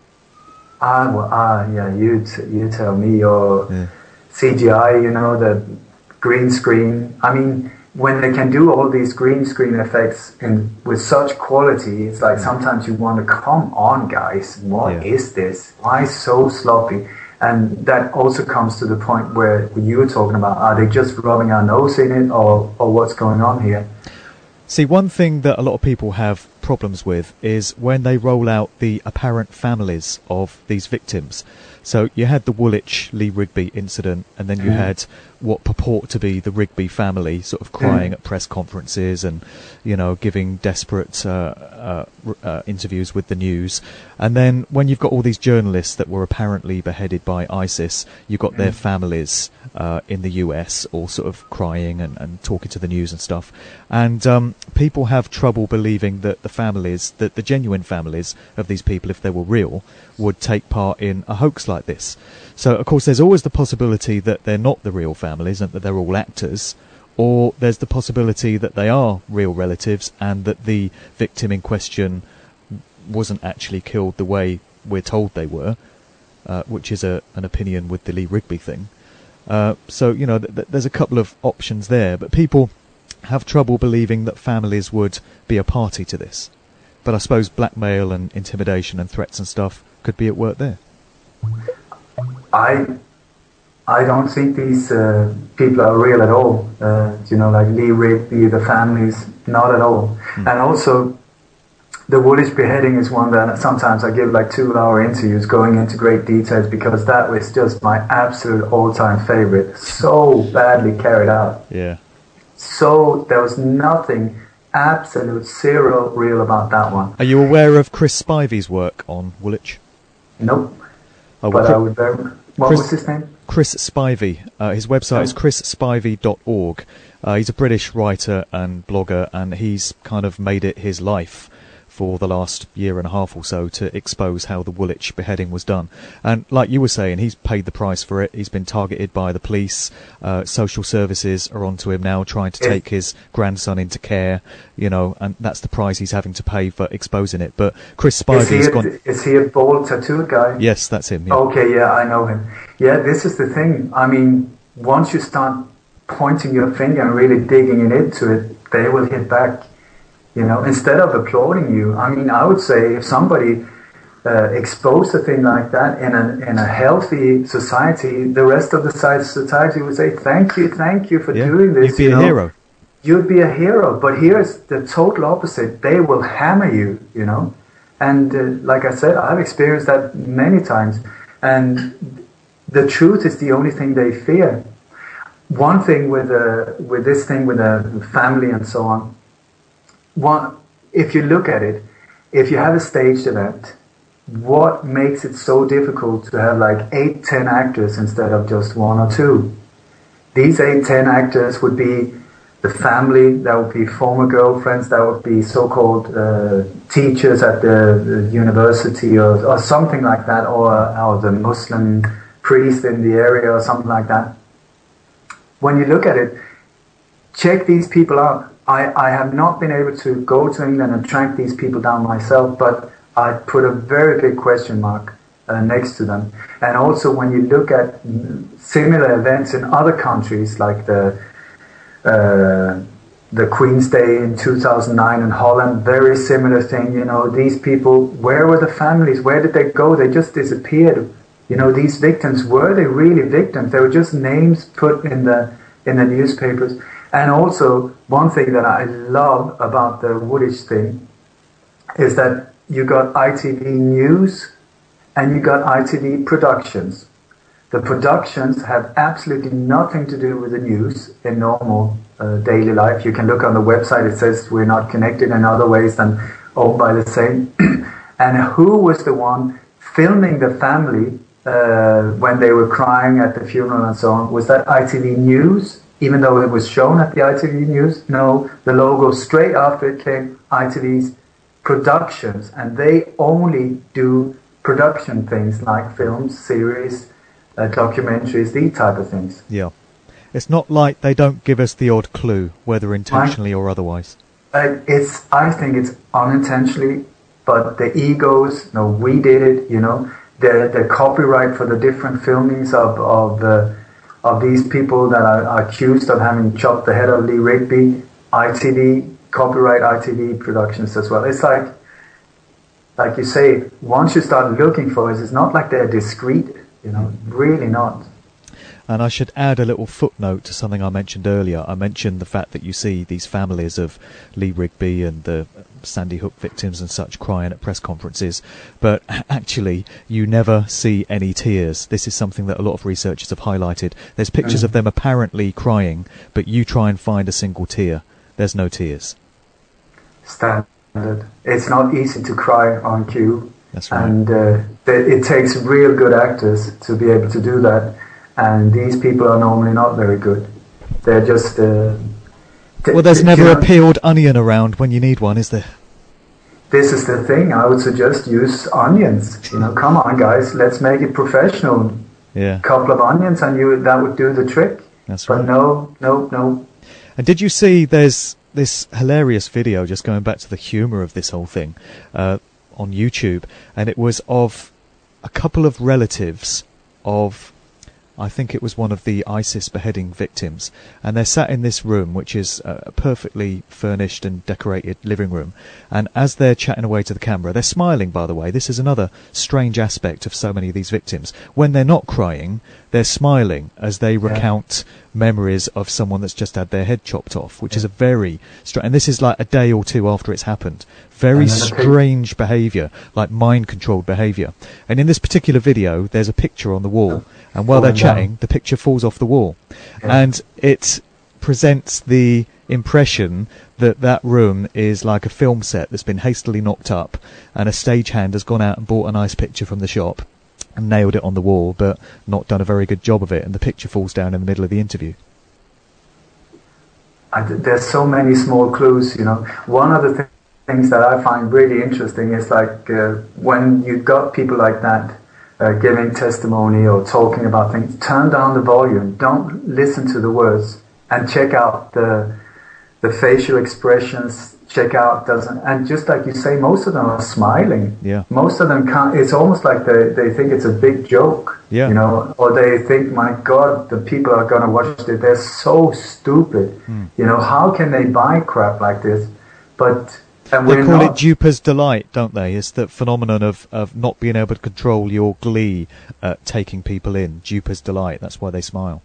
You tell me. Your CGI, the green screen. I mean, when they can do all these green screen effects with such quality, it's like sometimes you want to, come on, guys, what is this? Why so sloppy? And that also comes to the point where you were talking about, are they just rubbing our nose in it, or what's going on here? See, one thing that a lot of people have problems with is when they roll out the apparent families of these victims. So you had the Woolwich Lee Rigby incident, and then you had what purport to be the Rigby family sort of crying at press conferences and, giving desperate interviews with the news. And then when you've got all these journalists that were apparently beheaded by ISIS, you've got their families in the US all sort of crying and talking to the news and stuff. And people have trouble believing that the families, that the genuine families of these people, if they were real, would take part in a hoax like this. So, of course, there's always the possibility that they're not the real families and that they're all actors, or there's the possibility that they are real relatives and that the victim in question wasn't actually killed the way we're told they were, which is an opinion with the Lee Rigby thing. So, there's a couple of options there, but people have trouble believing that families would be a party to this. But I suppose blackmail and intimidation and threats and stuff could be at work there. I don't think these people are real at all. Like Lee Rigby, the families, not at all. And also, the Woolwich beheading is one that sometimes I give like 2-hour interviews going into great details, because that was just my absolute all-time favorite. So badly carried out. Yeah. So there was nothing, absolute zero real about that one. Are you aware of Chris Spivey's work on Woolwich? Nope. Oh, but I would very... What was his name? Chris Spivey. His website is chrisspivey.org. He's a British writer and blogger, and he's kind of made it his life for the last year and a half or so to expose how the Woolwich beheading was done. And like you were saying, he's paid the price for it. He's been targeted by the police. Social services are onto him now, trying to take his grandson into care, and that's the price he's having to pay for exposing it. But Chris Spivey's gone... Is he a bald tattooed guy? Yes, that's him. Yeah. Okay, yeah, I know him. Yeah, this is the thing. I mean, once you start pointing your finger and really digging into it, they will hit back. Instead of applauding you. I mean, I would say if somebody exposed a thing like that in a healthy society, the rest of the society would say, thank you for doing this. You'd be a hero. You'd be a hero. But here's the total opposite. They will hammer you, And like I said, I've experienced that many times. And the truth is the only thing they fear. One thing with this thing with the family and so on, if you look at it, if you have a staged event what makes it so difficult to have like 8-10 actors instead of just 1 or 2? These 8-10 actors would be the family, that would be former girlfriends, that would be so-called teachers at the university or something like that, or the Muslim priest in the area or something like that. When you look at it, check these people out. I have not been able to go to England and track these people down myself, but I put a very big question mark next to them. And also when you look at similar events in other countries, like the Queen's Day in 2009 in Holland, very similar thing. You know, these people, where were the families? Where did they go? They just disappeared. You know, these victims, were they really victims? They were just names put in the newspapers. And also, one thing that I love about the Woolwich thing is that you got ITV News and you got ITV Productions. The productions have absolutely nothing to do with the news in normal daily life. You can look on the website, it says we're not connected in other ways than owned by the same. And who was the one filming the family when they were crying at the funeral and so on? Was that ITV News? Even though it was shown at the ITV News? No, the logo straight after it came ITV's Productions, and they only do production things like films, series, documentaries, these type of things. Yeah. It's not like they don't give us the odd clue, whether intentionally or otherwise. I think it's unintentionally, but the egos, no, we did it, you know, the copyright for the different filmings of these people that are accused of having chopped the head of Lee Rigby, ITV, copyright ITV Productions as well. It's like you say, once you start looking for it, it's not like they're discreet, you know, really not. And I should add a little footnote to something I mentioned earlier. I mentioned the fact that you see these families of Lee Rigby and the Sandy Hook victims and such crying at press conferences, but actually you never see any tears. This is something that a lot of researchers have highlighted. There's pictures of them apparently crying, but you try and find a single tear. There's no tears. Standard. It's not easy to cry on cue. That's right. And it takes real good actors to be able to do that. And these people are normally not very good. They're just... well, there's never a peeled onion around when you need one, is there? This is the thing. I would suggest use onions. You know, come on, guys, let's make it professional. Yeah. Couple of onions and that would do the trick. That's right. But no. And did you see there's this hilarious video, just going back to the humour of this whole thing, on YouTube, and it was of a couple of relatives of, I think it was one of the ISIS beheading victims, and they're sat in this room, which is a perfectly furnished and decorated living room, and as they're chatting away to the camera, they're smiling, by the way. This is another strange aspect of so many of these victims. When they're not crying, they're smiling as they recount memories of someone that's just had their head chopped off, which is a very strange, and this is like a day or two after it's happened. Very strange behaviour, like mind-controlled behaviour. And in this particular video, there's a picture on the wall, and while they're chatting, the picture falls off the wall. And it presents the impression that that room is like a film set that's been hastily knocked up, and a stagehand has gone out and bought a nice picture from the shop and nailed it on the wall, but not done a very good job of it, and the picture falls down in the middle of the interview. There's so many small clues, you know. One of the things that I find really interesting is like when you've got people like that giving testimony or talking about things, turn down the volume, don't listen to the words, and check out the facial expressions, check out, and just like you say, most of them are smiling. Yeah. Most of them can't, it's almost like they think it's a big joke, yeah. You know, or they think, my God, the people are going to watch it, they're so stupid. You know, how can they buy crap like this? But... And they call it duper's delight, don't they? It's the phenomenon of not being able to control your glee at taking people in. Duper's delight, that's why they smile.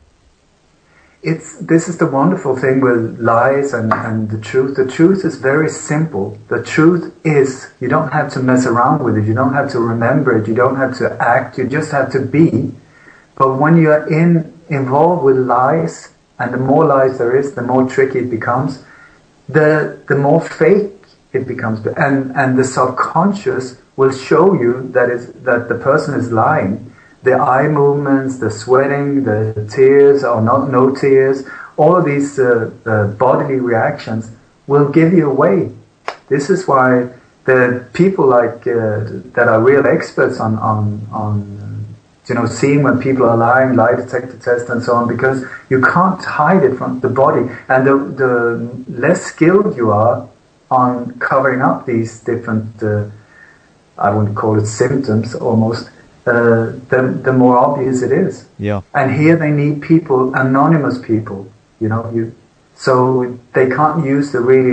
This is the wonderful thing with lies and the truth. The truth is very simple. The truth is, you don't have to mess around with it. You don't have to remember it. You don't have to act. You just have to be. But when you are involved with lies, and the more lies there is, the more tricky it becomes. The more fake it becomes, and the subconscious will show you that the person is lying. The eye movements, the sweating, the tears or no tears, all of these bodily reactions will give you away. This is why the people like that are real experts on seeing when people are lying, lie detector test and so on, because you can't hide it from the body. And the less skilled you are on covering up these different, I wouldn't call it symptoms almost, the more obvious it is. Yeah. And here they need people, anonymous people, so they can't use the really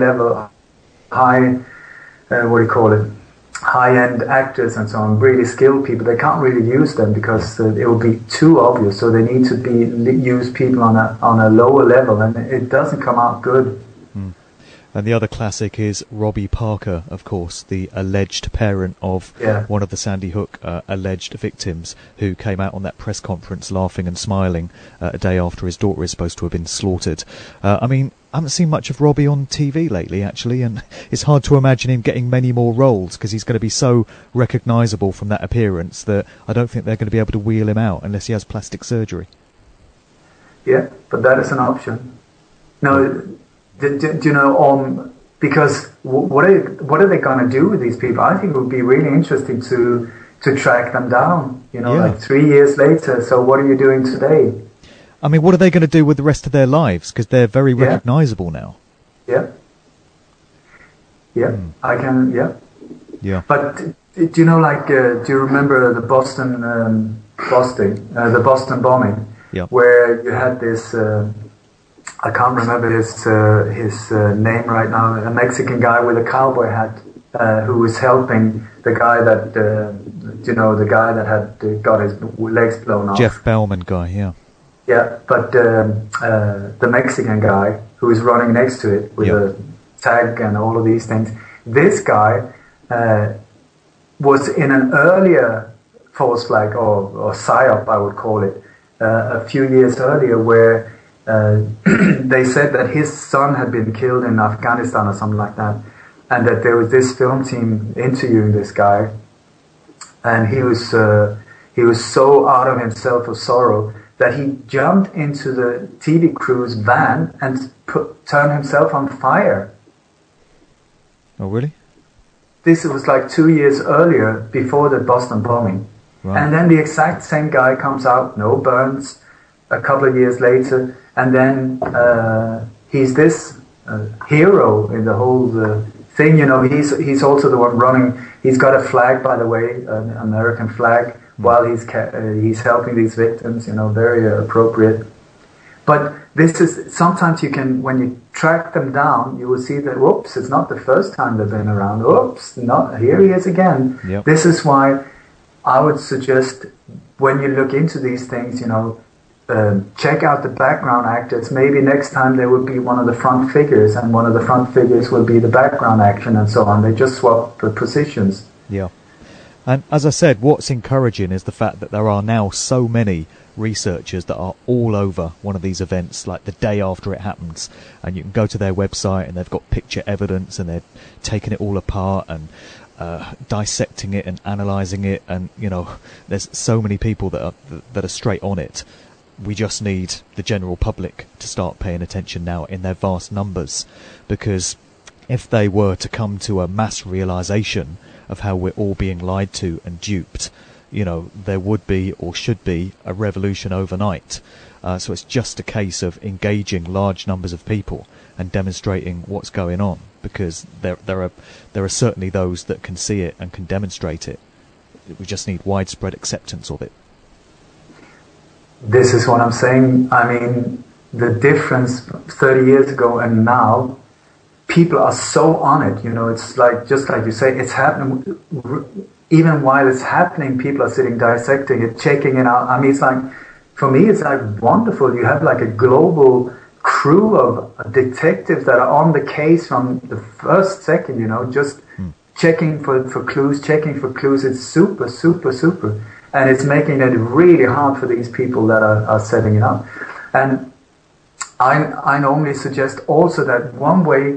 high-end actors and so on, really skilled people. They can't really use them because it will be too obvious. So they need to use people on a lower level, and it doesn't come out good. And the other classic is Robbie Parker, of course, the alleged parent of one of the Sandy Hook alleged victims, who came out on that press conference laughing and smiling a day after his daughter is supposed to have been slaughtered. I haven't seen much of Robbie on TV lately, actually, and it's hard to imagine him getting many more roles because he's going to be so recognisable from that appearance that I don't think they're going to be able to wheel him out unless he has plastic surgery. Yeah, but that is an option. No. Do you know? Because what are they going to do with these people? I think it would be really interesting to track them down. Like 3 years later. So what are you doing today? What are they going to do with the rest of their lives? Because they're very recognisable now. Yeah. Yeah. I can. Yeah. Yeah. But do you know? Do you remember the Boston bombing? Yeah. Where you had this. I can't remember his name right now. A Mexican guy with a cowboy hat who was helping the guy that the guy that had got his legs blown off. Jeff Bellman guy, yeah. Yeah, but the Mexican guy who was running next to it with a tag and all of these things. This guy was in an earlier false flag or PSYOP, I would call it, a few years earlier, where they said that his son had been killed in Afghanistan or something like that, and that there was this film team interviewing this guy, and he was so out of himself of sorrow that he jumped into the TV crew's van and turned himself on fire. Oh, really? This was like 2 years earlier, before the Boston bombing. Right. And then the exact same guy comes out, no burns, a couple of years later, and then he's this hero in the whole thing. He's also the one running. He's got a flag, by the way, an American flag, while he's helping these victims. Very appropriate. But this is sometimes you can, when you track them down, you will see that whoops, it's not the first time they've been around. Oops, not here he is again. Yep. This is why I would suggest when you look into these things, check out the background actors. Maybe next time they would be one of the front figures, and one of the front figures will be the background action, and so on. They just swap the positions. Yeah. And as I said, what's encouraging is the fact that there are now so many researchers that are all over one of these events, like the day after it happens, and you can go to their website and they've got picture evidence and they're taking it all apart and dissecting it and analysing it, and there's so many people that are straight on it. We just need the general public to start paying attention now in their vast numbers, because if they were to come to a mass realisation of how we're all being lied to and duped, there would be, or should be, a revolution overnight. So it's just a case of engaging large numbers of people and demonstrating what's going on, because there are certainly those that can see it and can demonstrate it. We just need widespread acceptance of it. This is what I'm saying. The difference 30 years ago and now, people are so on it. It's like, just like you say, it's happening. Even while it's happening, people are sitting dissecting it, checking it out. It's like, for me, it's like wonderful. You have like a global crew of detectives that are on the case from the first second, just checking for clues, It's super, super, super. And it's making it really hard for these people that are setting it up. And I normally suggest also that one way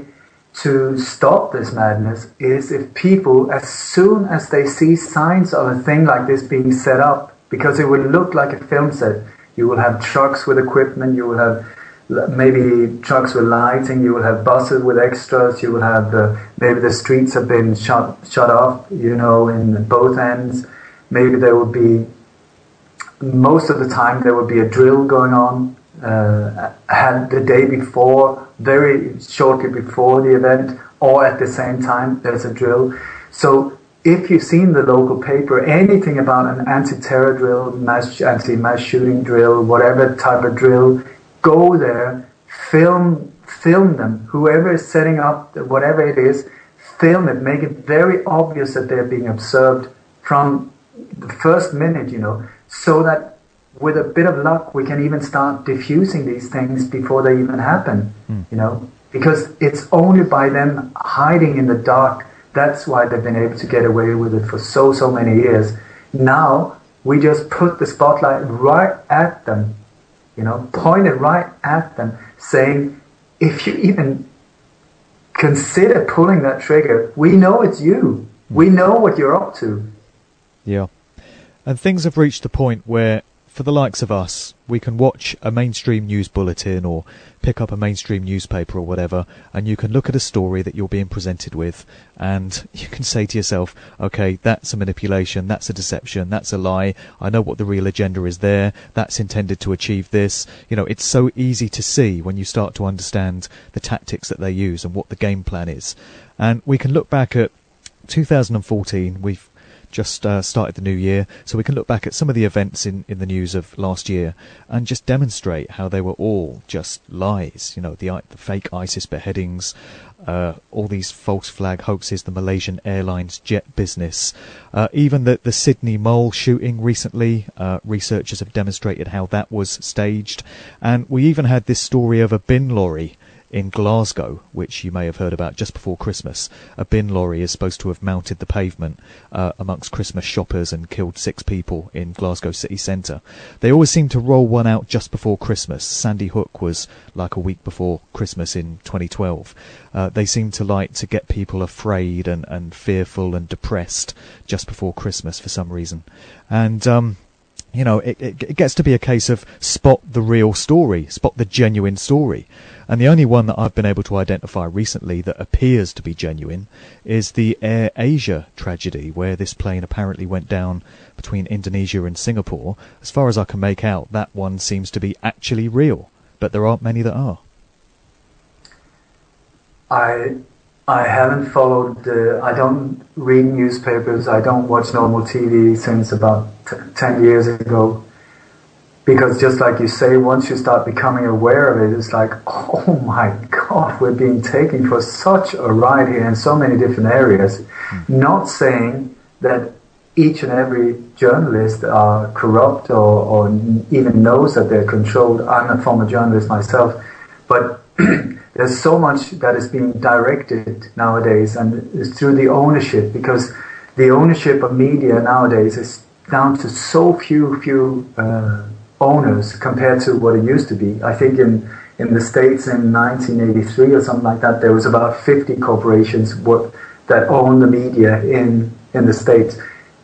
to stop this madness is if people, as soon as they see signs of a thing like this being set up, because it will look like a film set, you will have trucks with equipment, you will have maybe trucks with lighting, you will have buses with extras, you will have maybe the streets have been shut off, you know, in both ends. Maybe there will be, most of the time there will be a drill going on had the day before, very shortly before the event, or at the same time there's a drill. So if you've seen the local paper, anything about an anti-terror drill, anti-mass shooting drill, whatever type of drill, go there, film them. Whoever is setting up whatever it is, film it. Make it very obvious that they're being observed from the first minute, you know, so that with a bit of luck, we can even start diffusing these things before they even happen, you know, because it's only by them hiding in the dark. That's why they've been able to get away with it for so many years. Now, we just put the spotlight right at them, you know, point it right at them, saying, if you even consider pulling that trigger, we know it's you. We know what you're up to. Yeah. And things have reached a point where, for the likes of us, we can watch a mainstream news bulletin or pick up a mainstream newspaper or whatever, and you can look at a story that you're being presented with, and you can say to yourself, okay, that's a manipulation, that's a deception, that's a lie, I know what the real agenda is there, that's intended to achieve this. You know, it's so easy to see when you start to understand the tactics that they use and what the game plan is. And we can look back at 2014, we've just started the new year, so we can look back at some of the events in the news of last year and just demonstrate how they were all just lies. You know, the fake ISIS beheadings, all these false flag hoaxes, the Malaysian Airlines jet business, even the Sydney Mole shooting recently. Researchers have demonstrated how that was staged, and we even had this story of a bin lorry in Glasgow, which you may have heard about just before Christmas. A bin lorry is supposed to have mounted the pavement amongst Christmas shoppers and killed 6 people in Glasgow city centre. They always seem to roll one out just before Christmas. Sandy Hook was like a week before Christmas in 2012. They seem to like to get people afraid and fearful and depressed just before Christmas for some reason. And you know, it gets to be a case of spot the real story, spot the genuine story. And the only one that I've been able to identify recently that appears to be genuine is the Air Asia tragedy, where this plane apparently went down between Indonesia and Singapore. As far as I can make out, that one seems to be actually real, but there aren't many that are. I haven't followed, I don't read newspapers, I don't watch normal TV since about 10 years ago. Because just like you say, once you start becoming aware of it, it's like, oh my God, we're being taken for such a ride here in so many different areas. Not saying that each and every journalist are corrupt or even knows that they're controlled. I'm a former journalist myself. But there's so much that is being directed nowadays, and it's through the ownership, because the ownership of media nowadays is down to so few owners compared to what it used to be. I think in the States in 1983 or something like that, there was about 50 corporations that owned the media in the States.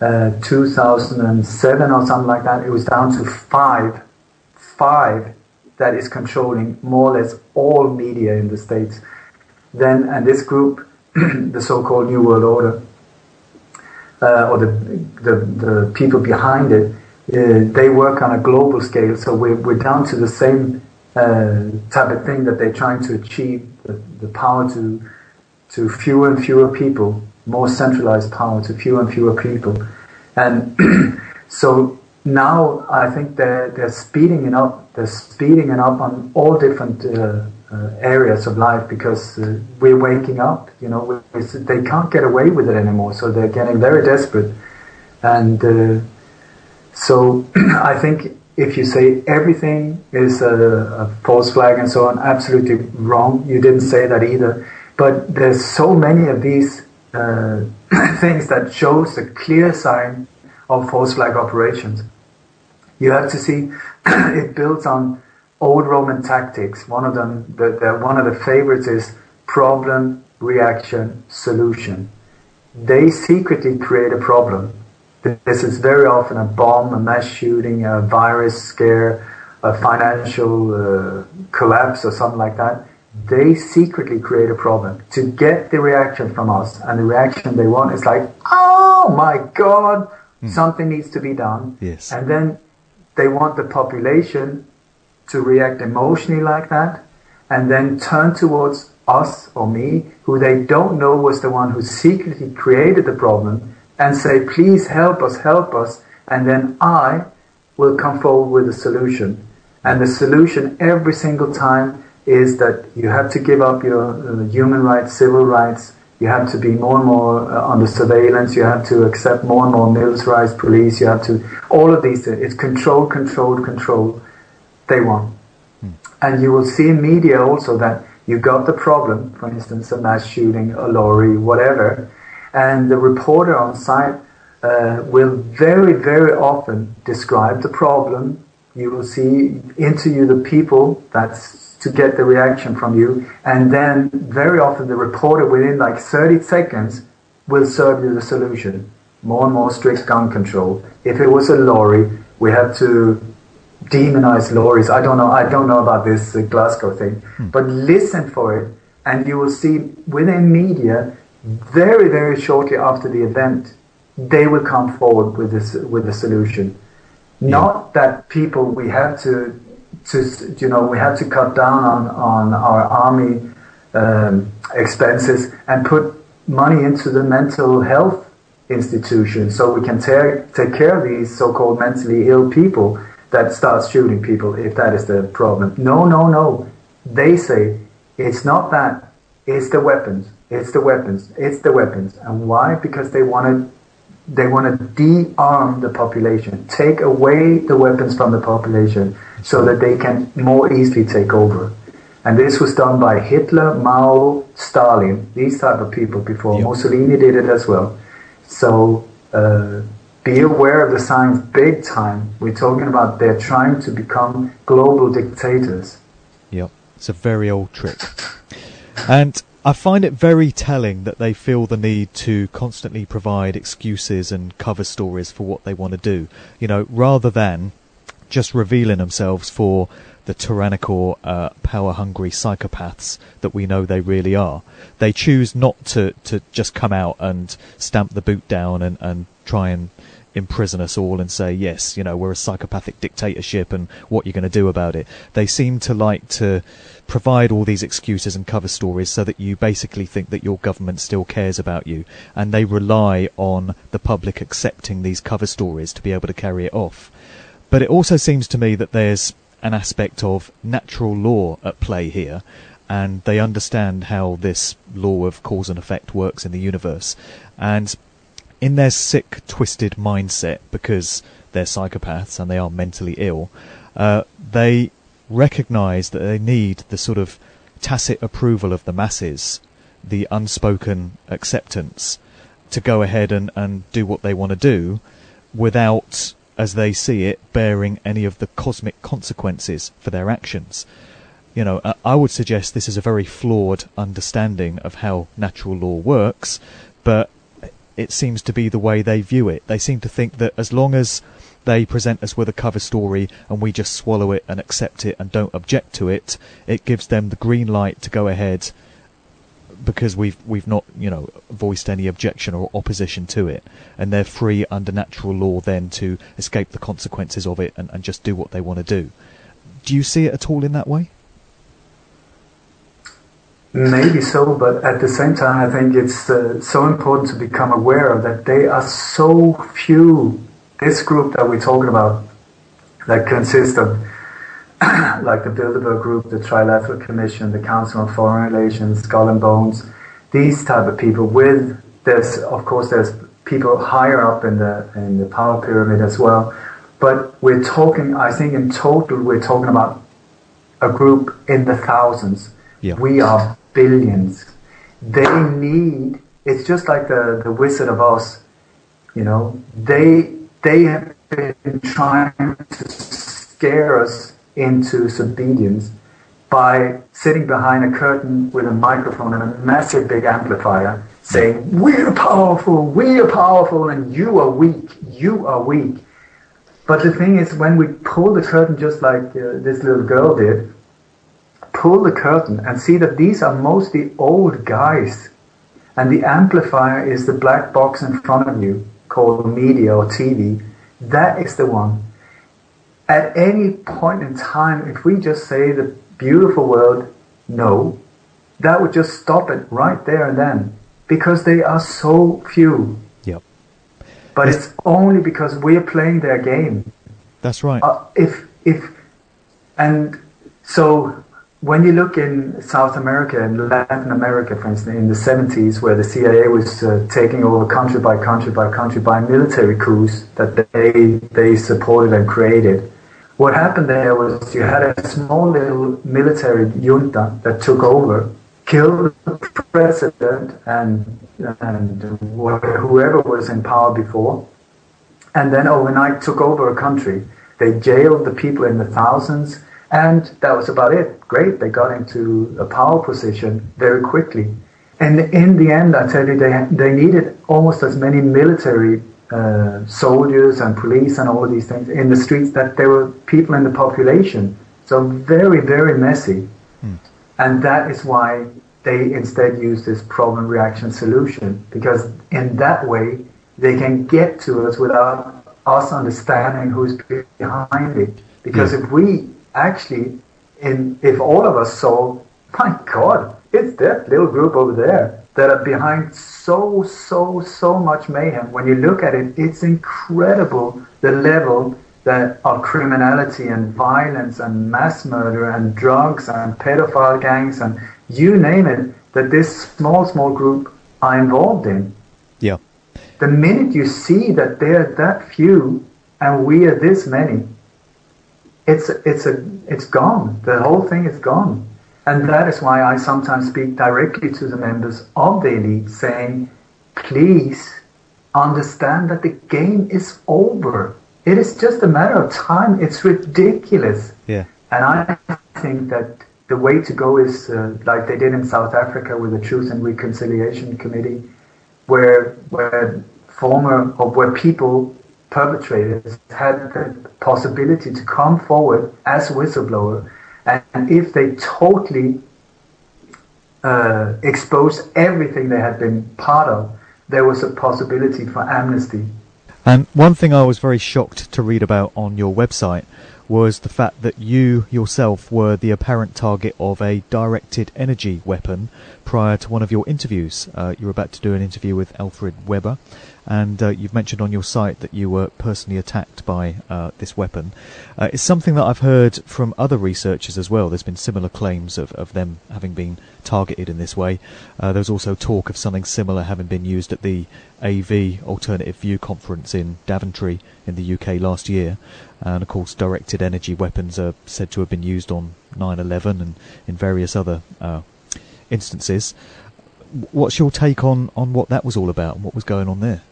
2007 or something like that, it was down to five that is controlling more or less all media in the States. And this group, the so-called New World Order, or the people behind it, they work on a global scale. So we're down to the same type of thing, that they're trying to achieve the power to fewer and fewer people, more centralized power to fewer and fewer people. And so now I think they're speeding it up. They're speeding it up on all different areas of life, because we're waking up. You know, they can't get away with it anymore. So they're getting very desperate. And so I think if you say everything is a false flag and so on, absolutely wrong. You didn't say that either. But there's so many of these things that shows the clear sign of false flag operations. You have to see it builds on old Roman tactics. One of them, one of the favorites is problem, reaction, solution. They secretly create a problem. This is very often a bomb, a mass shooting, a virus scare, a financial collapse or something like that. They secretly create a problem to get the reaction from us. And the reaction they want is like, oh my God, something needs to be done. Yes. And then they want the population to react emotionally like that and then turn towards us or me, who they don't know was the one who secretly created the problem, and say, please help us, and then I will come forward with a solution. And the solution every single time is that you have to give up your human rights, civil rights, you have to be more and more under surveillance, you have to accept more and more militarized police, you have to, all of these things, it's control, they want. And you will see in media also that you got the problem, for instance, a mass shooting, a lorry, whatever, and the reporter on site will very, very often describe the problem. You will see, interview the people that's to get the reaction from you, and then very often the reporter within like 30 seconds will serve you the solution. More and more strict gun control. If it was a lorry, we have to demonize lorries. I don't know about this Glasgow thing, but listen for it, and you will see within media, very, very shortly after the event, they will come forward with this, with a solution. Not that people, we have to we have to cut down on our army expenses and put money into the mental health institutions so we can take care of these so-called mentally ill people that start shooting people, if that is the problem. No. They say it's not that, it's the weapons. And why? Because they want to de-arm the population, take away the weapons from the population so that they can more easily take over. And this was done by Hitler, Mao, Stalin, these type of people before. Yep. Mussolini did it as well. So be aware of the signs big time. We're talking about they're trying to become global dictators. Yep, it's a very old trick. And I find it very telling that they feel the need to constantly provide excuses and cover stories for what they want to do, rather than just revealing themselves for the tyrannical, power-hungry psychopaths that we know they really are. They choose not to just come out and stamp the boot down and try and imprison us all and say, yes, we're a psychopathic dictatorship and what you're going to do about it. They seem to like to provide all these excuses and cover stories so that you basically think that your government still cares about you, and they rely on the public accepting these cover stories to be able to carry it off. But it also seems to me that there's an aspect of natural law at play here, and they understand how this law of cause and effect works in the universe. And in their sick, twisted mindset, because they're psychopaths and they are mentally ill, they recognise that they need the sort of tacit approval of the masses, the unspoken acceptance, to go ahead and do what they want to do without, as they see it, bearing any of the cosmic consequences for their actions. I would suggest this is a very flawed understanding of how natural law works, but it seems to be the way they view it. They seem to think that as long as they present us with a cover story and we just swallow it and accept it and don't object to it, it gives them the green light to go ahead because we've not, voiced any objection or opposition to it, and they're free under natural law then to escape the consequences of it and just do what they want to do. Do you see it at all in that way? Maybe so, but at the same time I think it's so important to become aware of that they are so few. This group that we're talking about, that consists of like the Bilderberg Group, the Trilateral Commission, the Council on Foreign Relations, Skull and Bones, these type of people. There's people higher up in the power pyramid as well. But we're talking, I think in total, we're talking about a group in the thousands. Yeah. We are billions. They need, it's just like the Wizard of Oz, they have been trying to scare us into disobedience by sitting behind a curtain with a microphone and a massive big amplifier saying, we're powerful, and you are weak. But the thing is, when we pull the curtain, just like this little girl did, pull the curtain and see that these are mostly old guys, and the amplifier is the black box in front of you called media or TV. That is the one. At any point in time, if we just say the beautiful word no, that would just stop it right there and then, because they are so few. Yep. But it's only because we're playing their game. That's right. So when you look in South America and Latin America, for instance, in the 70s, where the CIA was taking over country by country by military coups that they supported and created, what happened there was you had a small little military junta that took over, killed the president and whoever was in power before, and then overnight took over a country. They jailed the people in the thousands, and that was about it. Great, they got into a power position very quickly. And in the end, I tell you, they needed almost as many military soldiers and police and all of these things in the streets that there were people in the population. So very, very messy. And that is why they instead use this problem reaction solution, because in that way they can get to us without us understanding who's behind it. Because if we actually, if all of us saw, my God, it's that little group over there that are behind so much mayhem. When you look at it, it's incredible the level that of criminality and violence and mass murder and drugs and pedophile gangs and you name it, that this small group are involved in. Yeah. The minute you see that they're that few and we are this many, it's gone. The whole thing is gone. And that is why I sometimes speak directly to the members of the elite saying, please understand that the game is over. It is just a matter of time. It's ridiculous. Yeah. And I think that the way to go is like they did in South Africa with the Truth and Reconciliation Committee, where people, perpetrators, had the possibility to come forward as whistleblower, and if they totally exposed everything they had been part of, there was a possibility for amnesty. And one thing I was very shocked to read about on your website was the fact that you yourself were the apparent target of a directed energy weapon prior to one of your interviews. You were about to do an interview with Alfred Weber, and you've mentioned on your site that you were personally attacked by this weapon. It's something that I've heard from other researchers as well. There's been similar claims of them having been targeted in this way. There's also talk of something similar having been used at the AV Alternative View Conference in Daventry in the UK last year. And of course directed energy weapons are said to have been used on 9/11 and in various other instances. What's your take on what that was all about and what was going on there?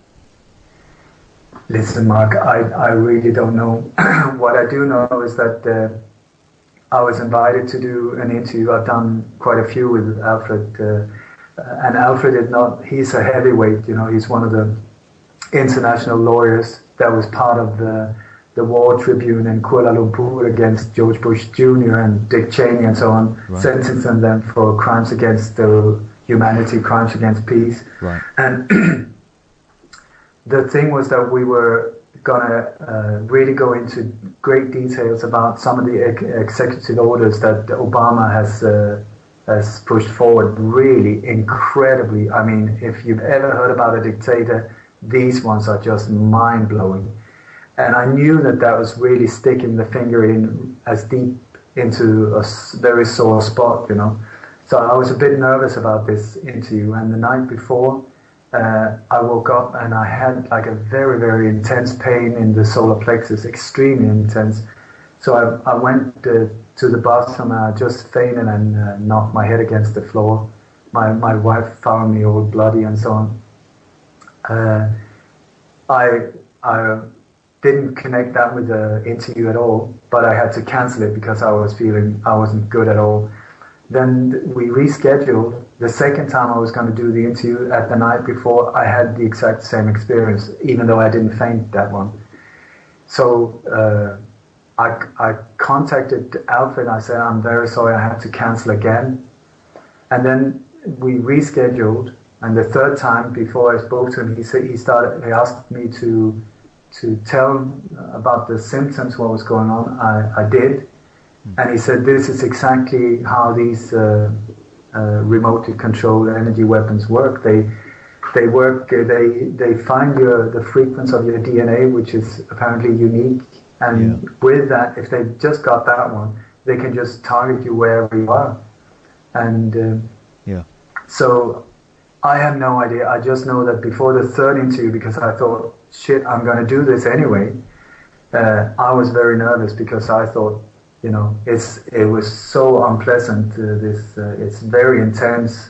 Listen, Mark, I really don't know. What I do know is that I was invited to do an interview. I've done quite a few with Alfred, and Alfred he's a heavyweight, he's one of the international lawyers that was part of the War Tribune in Kuala Lumpur against George Bush Jr. and Dick Cheney and so on, right, sentencing them for crimes against humanity, crimes against peace. Right. And the thing was that we were going to really go into great details about some of the executive orders that Obama has pushed forward, really incredibly. I mean, if you've ever heard about a dictator, these ones are just mind-blowing. And I knew that was really sticking the finger in as deep into a very sore spot, So I was a bit nervous about this interview. And the night before, I woke up and I had like a very, very intense pain in the solar plexus, extremely intense. So I went to the bathroom and I just fainted and knocked my head against the floor. My wife found me all bloody and so on. I didn't connect that with the interview at all, but I had to cancel it because I was feeling I wasn't good at all. Then we rescheduled. The second time I was going to do the interview at the night before, I had the exact same experience, even though I didn't faint that one. So I contacted Alfred and I said, I'm very sorry, I had to cancel again. And then we rescheduled, and the third time before I spoke to him, he asked me to tell him about the symptoms, what was going on. I did. And he said, this is exactly how these remotely controlled energy weapons work. They work. They find the frequency of your DNA, which is apparently unique. And with that, if they just got that one, they can just target you wherever you are. And so I have no idea. I just know that before the third interview, because I thought, shit, I'm going to do this anyway. I was very nervous because I thought, you know, it was so unpleasant. It's very intense,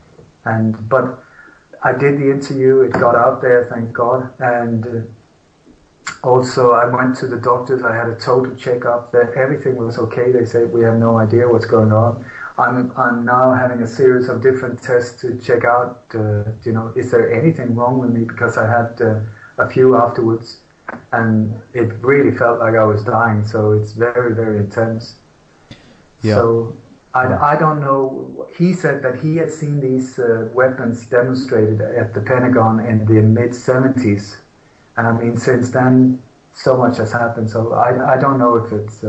but I did the interview. It got out there, thank God. And also, I went to the doctors. I had a total checkup. That everything was okay. They said we have no idea what's going on. I'm now having a series of different tests to check out. You know, is there anything wrong with me? Because I had a few afterwards. And it really felt like I was dying, so it's very, very intense. Yeah. So I don't know. He said that he had seen these weapons demonstrated at the Pentagon in the mid-70s. And I mean, since then, so much has happened. So I don't know if it's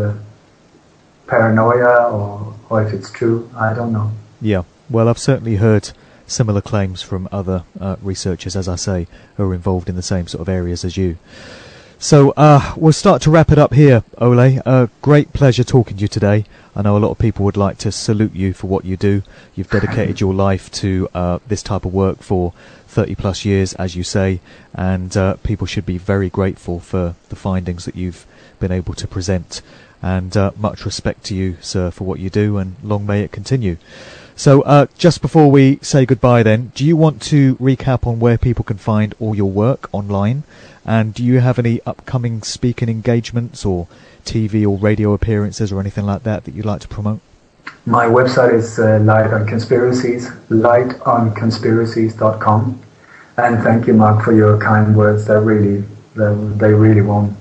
paranoia or if it's true. I don't know. Yeah. Well, I've certainly heard similar claims from other researchers, as I say, who are involved in the same sort of areas as you. So we'll start to wrap it up here, Ole. Great pleasure talking to you today. I know a lot of people would like to salute you for what you do. You've dedicated your life to this type of work for 30 plus years, as you say, and people should be very grateful for the findings that you've been able to present. And much respect to you, sir, for what you do, and long may it continue. So just before we say goodbye then, do you want to recap on where people can find all your work online? And do you have any upcoming speaking engagements or TV or radio appearances or anything like that you'd like to promote? My website is Light on Conspiracies, lightonconspiracies.com. And thank you, Mark, for your kind words. They really warm.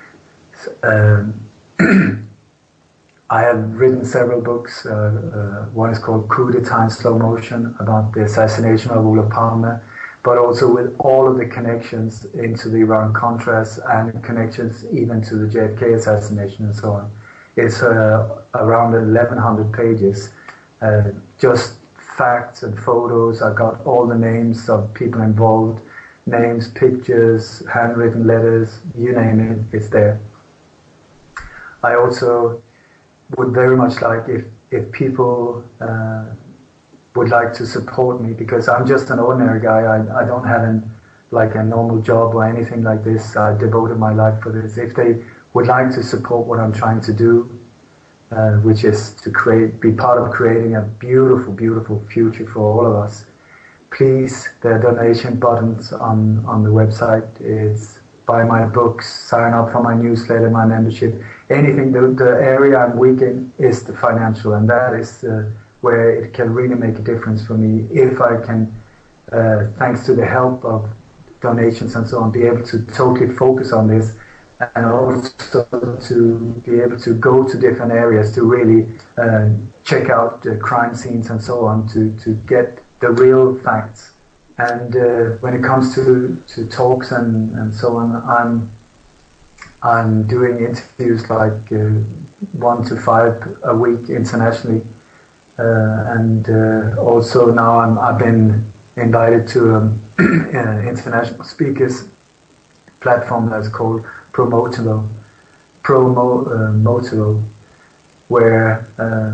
I have written several books. One is called Coup d'etat in Slow Motion, about the assassination of Olof Palme, but also with all of the connections into the Iran-Contras and connections even to the JFK assassination and so on. It's around 1,100 pages, just facts and photos. I got all the names of people involved, names, pictures, handwritten letters, you name it, it's there. I also would very much like if people would like to support me, because I'm just an ordinary guy. I don't have a normal job or anything like this. I devoted my life for this. If they would like to support what I'm trying to do, which is to be part of creating a beautiful, beautiful future for all of us, please, there are donation buttons on the website. It's buy my books, sign up for my newsletter, my membership, anything. The area I'm weak in is the financial, and that is where it can really make a difference for me. If I can, thanks to the help of donations and so on, be able to totally focus on this, and also to be able to go to different areas to really check out the crime scenes and so on, to get the real facts. And when it comes to talks and so on, I'm doing interviews like 1 to 5 a week internationally, and also now I've been invited to an international speakers platform that's called Promotable, where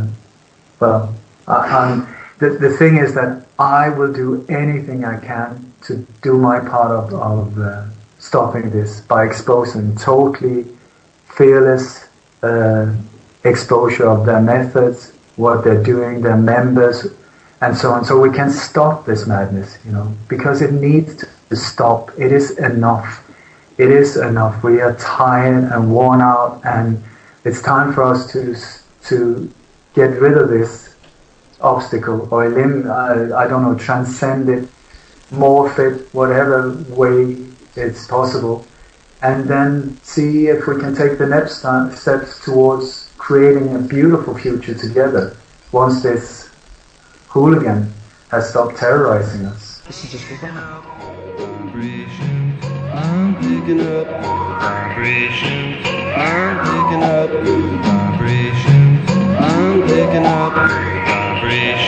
the thing is that I will do anything I can to do my part of stopping this by exposing totally fearless exposure of their methods, what they're doing, their members, and so on. So we can stop this madness, because it needs to stop. It is enough. it is enough. We are tired and worn out, and it's time for us to get rid of this obstacle or transcend it, morph it, whatever way it's possible, and then see if we can take the next steps towards creating a beautiful future together once this hooligan has stopped terrorizing us. This is just for fun. Vibrations, I'm picking up vibrations, I'm picking up vibrations, I'm picking up vibrations.